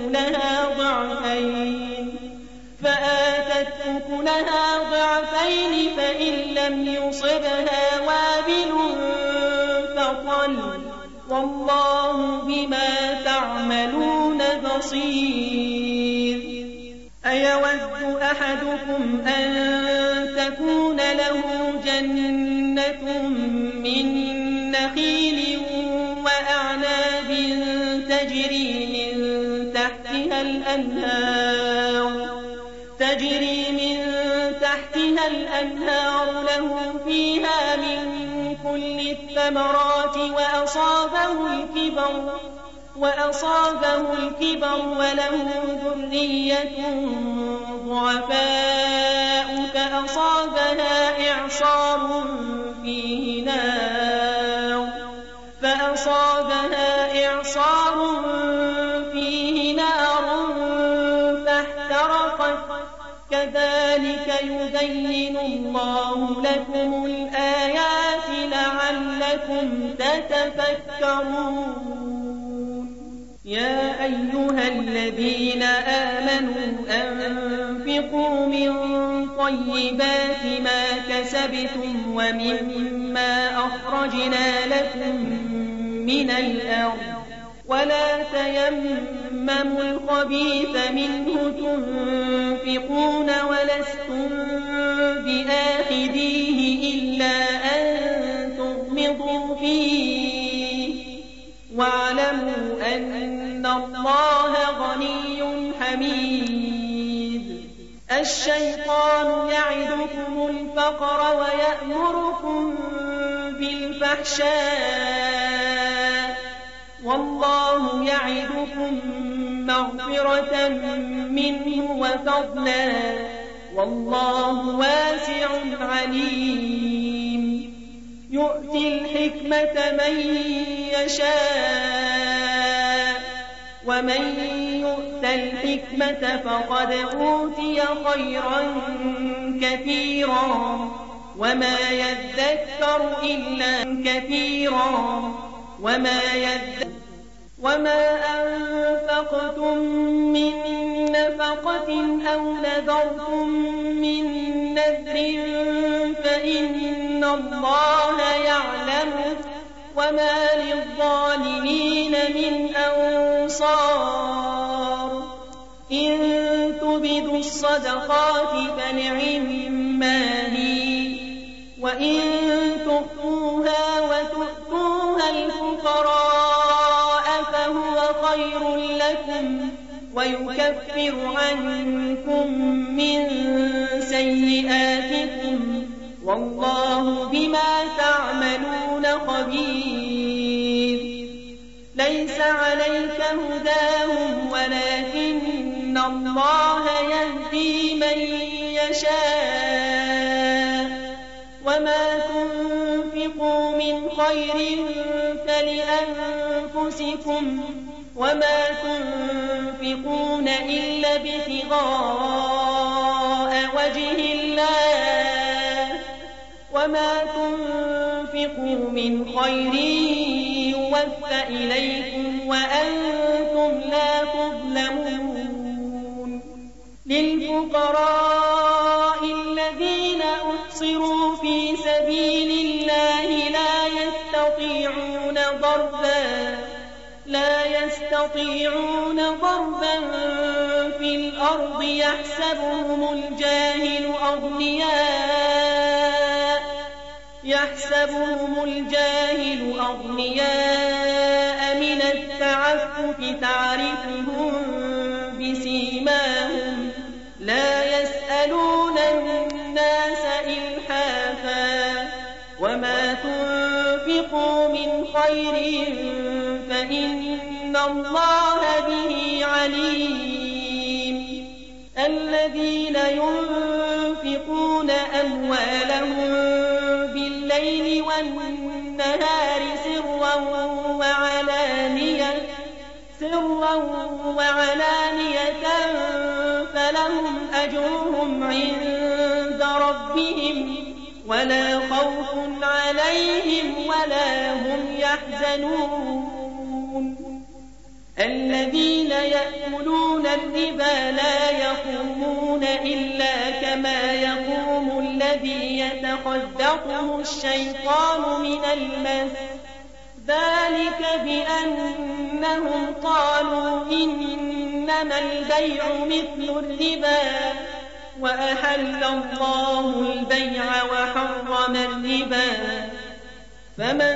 A: أكلها ضعفين فإن لم يصبها وابل فطل والله بما تعملون بصير. أيود أحدكم أن تكون له جنة من نخيل وأعناب تجري من تحتها الأنهار له فيها من كل الثمرات وأصابه الكبر وله ذرية ضعفاء فأصابها إعصار فيه نار فاحترقت كذلك يبين الله لكم الآيات لعلكم تتفكرون. يا أيها الذين آمنوا أنفقوا من طيبات ما كسبتم ومما أخرجنا لكم من الأرض ولا تيمموا الخبيث منه تنفقون ولستم بآخذيه إلا أن تغمضوا فيه واعلموا أن الله غني حميد. الشيطان يعدكم الفقر ويأمركم بالفحشاء والله يعدكم مغفرة منه وفضلا والله واسع عليم. يؤتي الحكمة من يشاء ومن يؤت الحكمة فقد أوتي خيرا كثيرا وما يذكر إلا كثيرا وما أنفقتم من نفقة أو نذرتم من نذر فإن الله يعلمه وما للظالمين من أنصار. إن تبدوا الصدقات فنعما هي، وإن تخفوها وتؤتوها الفقراء فهو خير لكم ويكفر عنكم من سيئاتكم والله بما تعملون خبير. ليس عليك هداهم ولكن الله يهدي من يشاء، وما تنفقوا من خير فلأنفسكم وما تنفقون إلا ابتغاء وجه الله وما تنفقوا من خير يوفى إليكم وأنتم لا تظلمون. للفقراء الذين أحصروا في سبيل الله لا يستطيعون ضربا في الأرض يحسبهم الجاهل أغنياء من التعفف تعرفهم بسيماهم لا يسألون الناس إلحافا وما تنفقوا من خير فإن الله به عليم. الذين ينفقون أموالهم بالليل والنهار سرا وعلانية فلهم أجرهم عند ربهم ولا خوف عليهم ولا هم يحزنون. الذين يأكلون الربا لا يقومون إلا كما يقوم الذي يتخبطه الشيطان من المس، ذلك بأنهم قالوا إنما البيع مثل الربا وأحل الله البيع وحرم الربا. فمن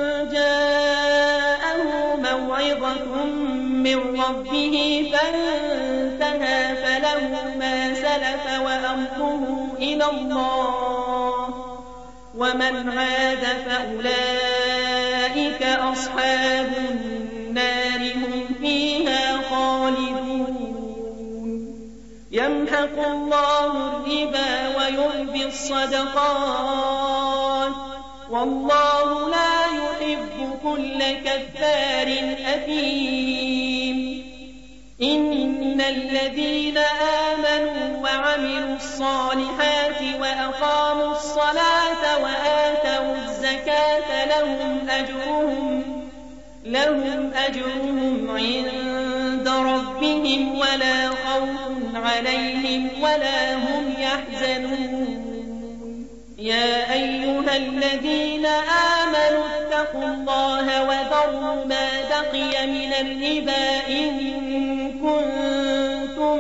A: جاءه موعظة من ربه فانتهى فله ما سلف وأمره إلى الله ومن عاد فأولئك أصحاب النار هم فيها خالدون. يمحق الله الربا ويربي الصدقات والله لا يحب كل كفار أثيم. إن الذين آمنوا وعملوا الصالحات وأقاموا الصلاة وآتوا الزكاة لهم أجرهم عند ربهم ولا خوف عليهم ولا هم يحزنون. يا أيها الذين آمنوا اتقوا الله وذروا ما بقي من الربا إن كنتم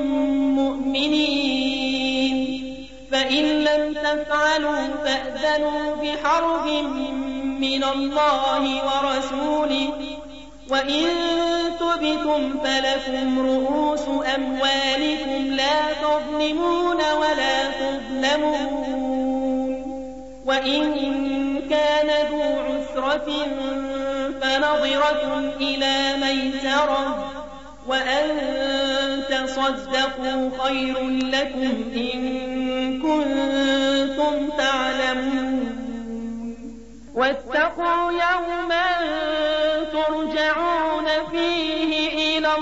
A: مؤمنين، فإن لم تفعلوا فأذنوا بحرب من الله ورسوله، وإن تبتم فلكم رؤوس أموالكم لا تظلمون ولا تظلمون. وإن كان ذو عسرة فنظرة إلى ميسرة وأن تصدقوا خير لكم إن كنتم تعلمون. واتقوا يوما ترجعون فيه إلى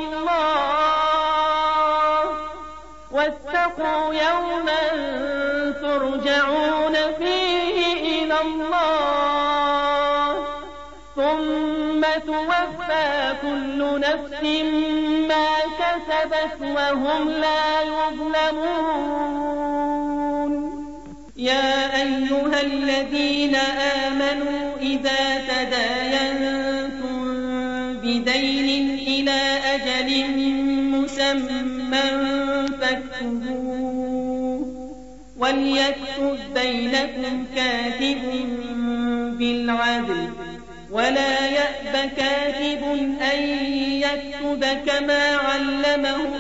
A: الله ثم توفى كل نفس ما كسبت وهم لا يظلمون. يا أيها الذين آمنوا إذا تداينتم بدين إلى أجل مسمى فاكتبوه وليكتب بينكم كاتب بالعدل ولا يأب كاتب أن يكتب كما علمه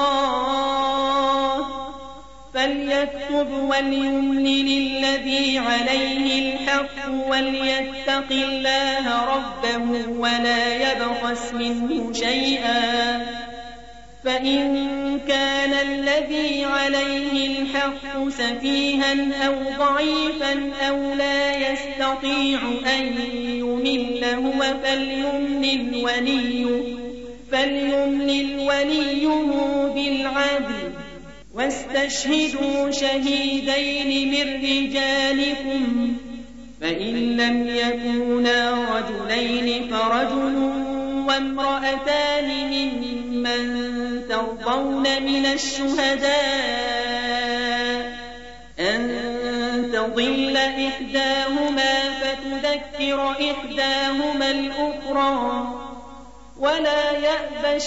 A: الله فليكتب وليملل الذي عليه الحق وليتق الله ربه ولا يبخس منه شيئا فإن كان الذي عليه الحق سفيها أو ضعيفا أو لا يستطيع أن يمل هو فليملل وليه بالعدل واستشهدوا شهيدين من رجالكم فإن لم يكونا رجلين فرجل وامرأتان ممن ترضون من الشهداء أن تضل إحداهما فتذكر إحداهما الأخرى ولا يأبى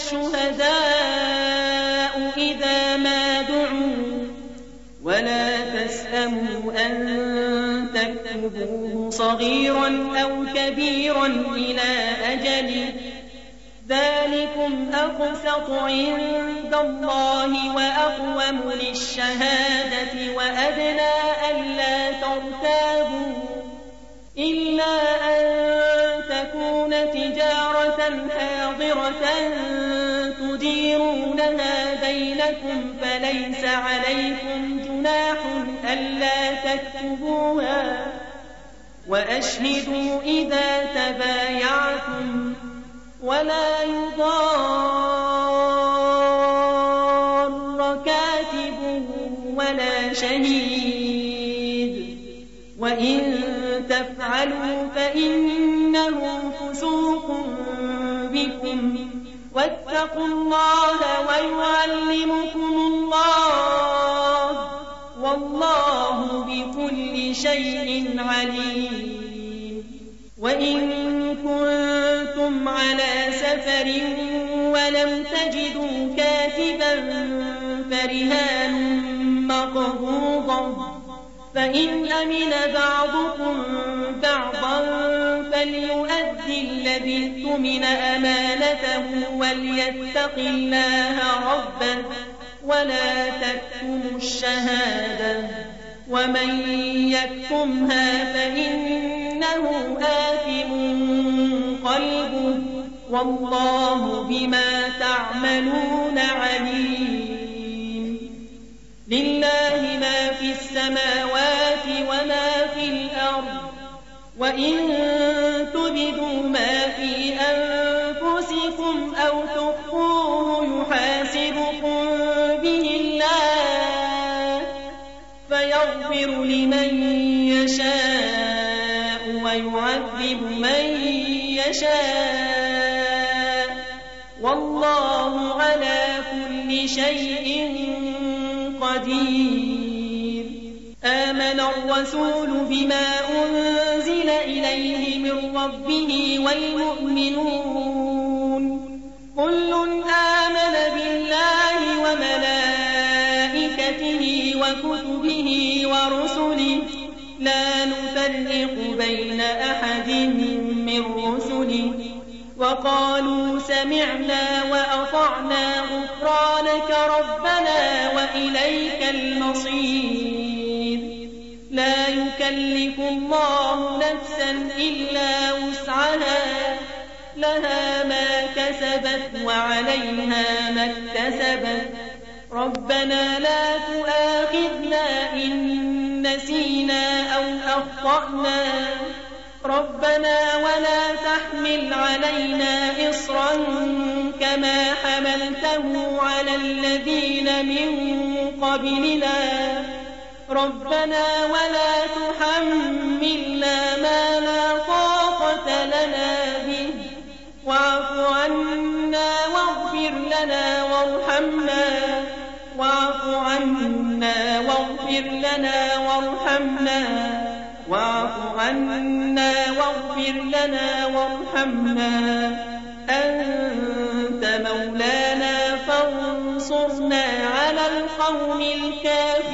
A: الشهداء إذا ما دعوا ولا تسأموا أن تكتبوه صغيرا أو كبيرا إلى أجله ذلكم أقسط عند الله وأقوم للشهادة وأدنى ألا ترتابوا إلا أن تكون تجارة حاضرة تديرونها بينكم فليس عليكم جناح ألا تكتبوها وأشهدوا إذا تبايعتم ولا يضار كاتب ولا شهيد وإن تفعلوا فإنه فسوق بكم واتقوا الله ويعلمكم الله والله بكل شيء عليم وإن كنتم على سفر ولم تجدوا كاتبا فرهان مقبوضة فإن أمن بعضكم بعضا فليؤدي الذي اؤتمن أمانته وليتق الله ربه ولا تكتموا الشهادة ومن يكتمها فإنه آثم قلبه والله بما تعملون عليم لله ما في السماوات وما في الأرض وإن تبدوا ما في أنفسكم أو تخفوه يحاسبكم به الله فيغفر لمن يشاء ويعذب من يشاء والله على كل شيء قدير آمن الرسول بما أنزل إليه من ربه والمؤمنون كل آمن بالله وملائكته وكتبه ورسله لا نفرق بين أحد من رسله وقالوا سمعنا وأطعنا غفرانك ربنا وإليك المصير لا يكلف الله نفسا إلا وسعها لها ما كسبت وعليها ما اكتسبت ربنا لا تؤاخذنا إن نسينا أو أخطأنا ربنا ولا تحمل علينا إصرا كما حملته على الذين من قبلنا ربنا ولا تحملنا ما لا طاقة لنا به واعف عنا واغفر لنا وارحمنا واعف عنا واغفر لنا وارحمنا واعف عنا واغفر لنا وارحمنا أنت مولانا فانصرنا على القوم الكافرين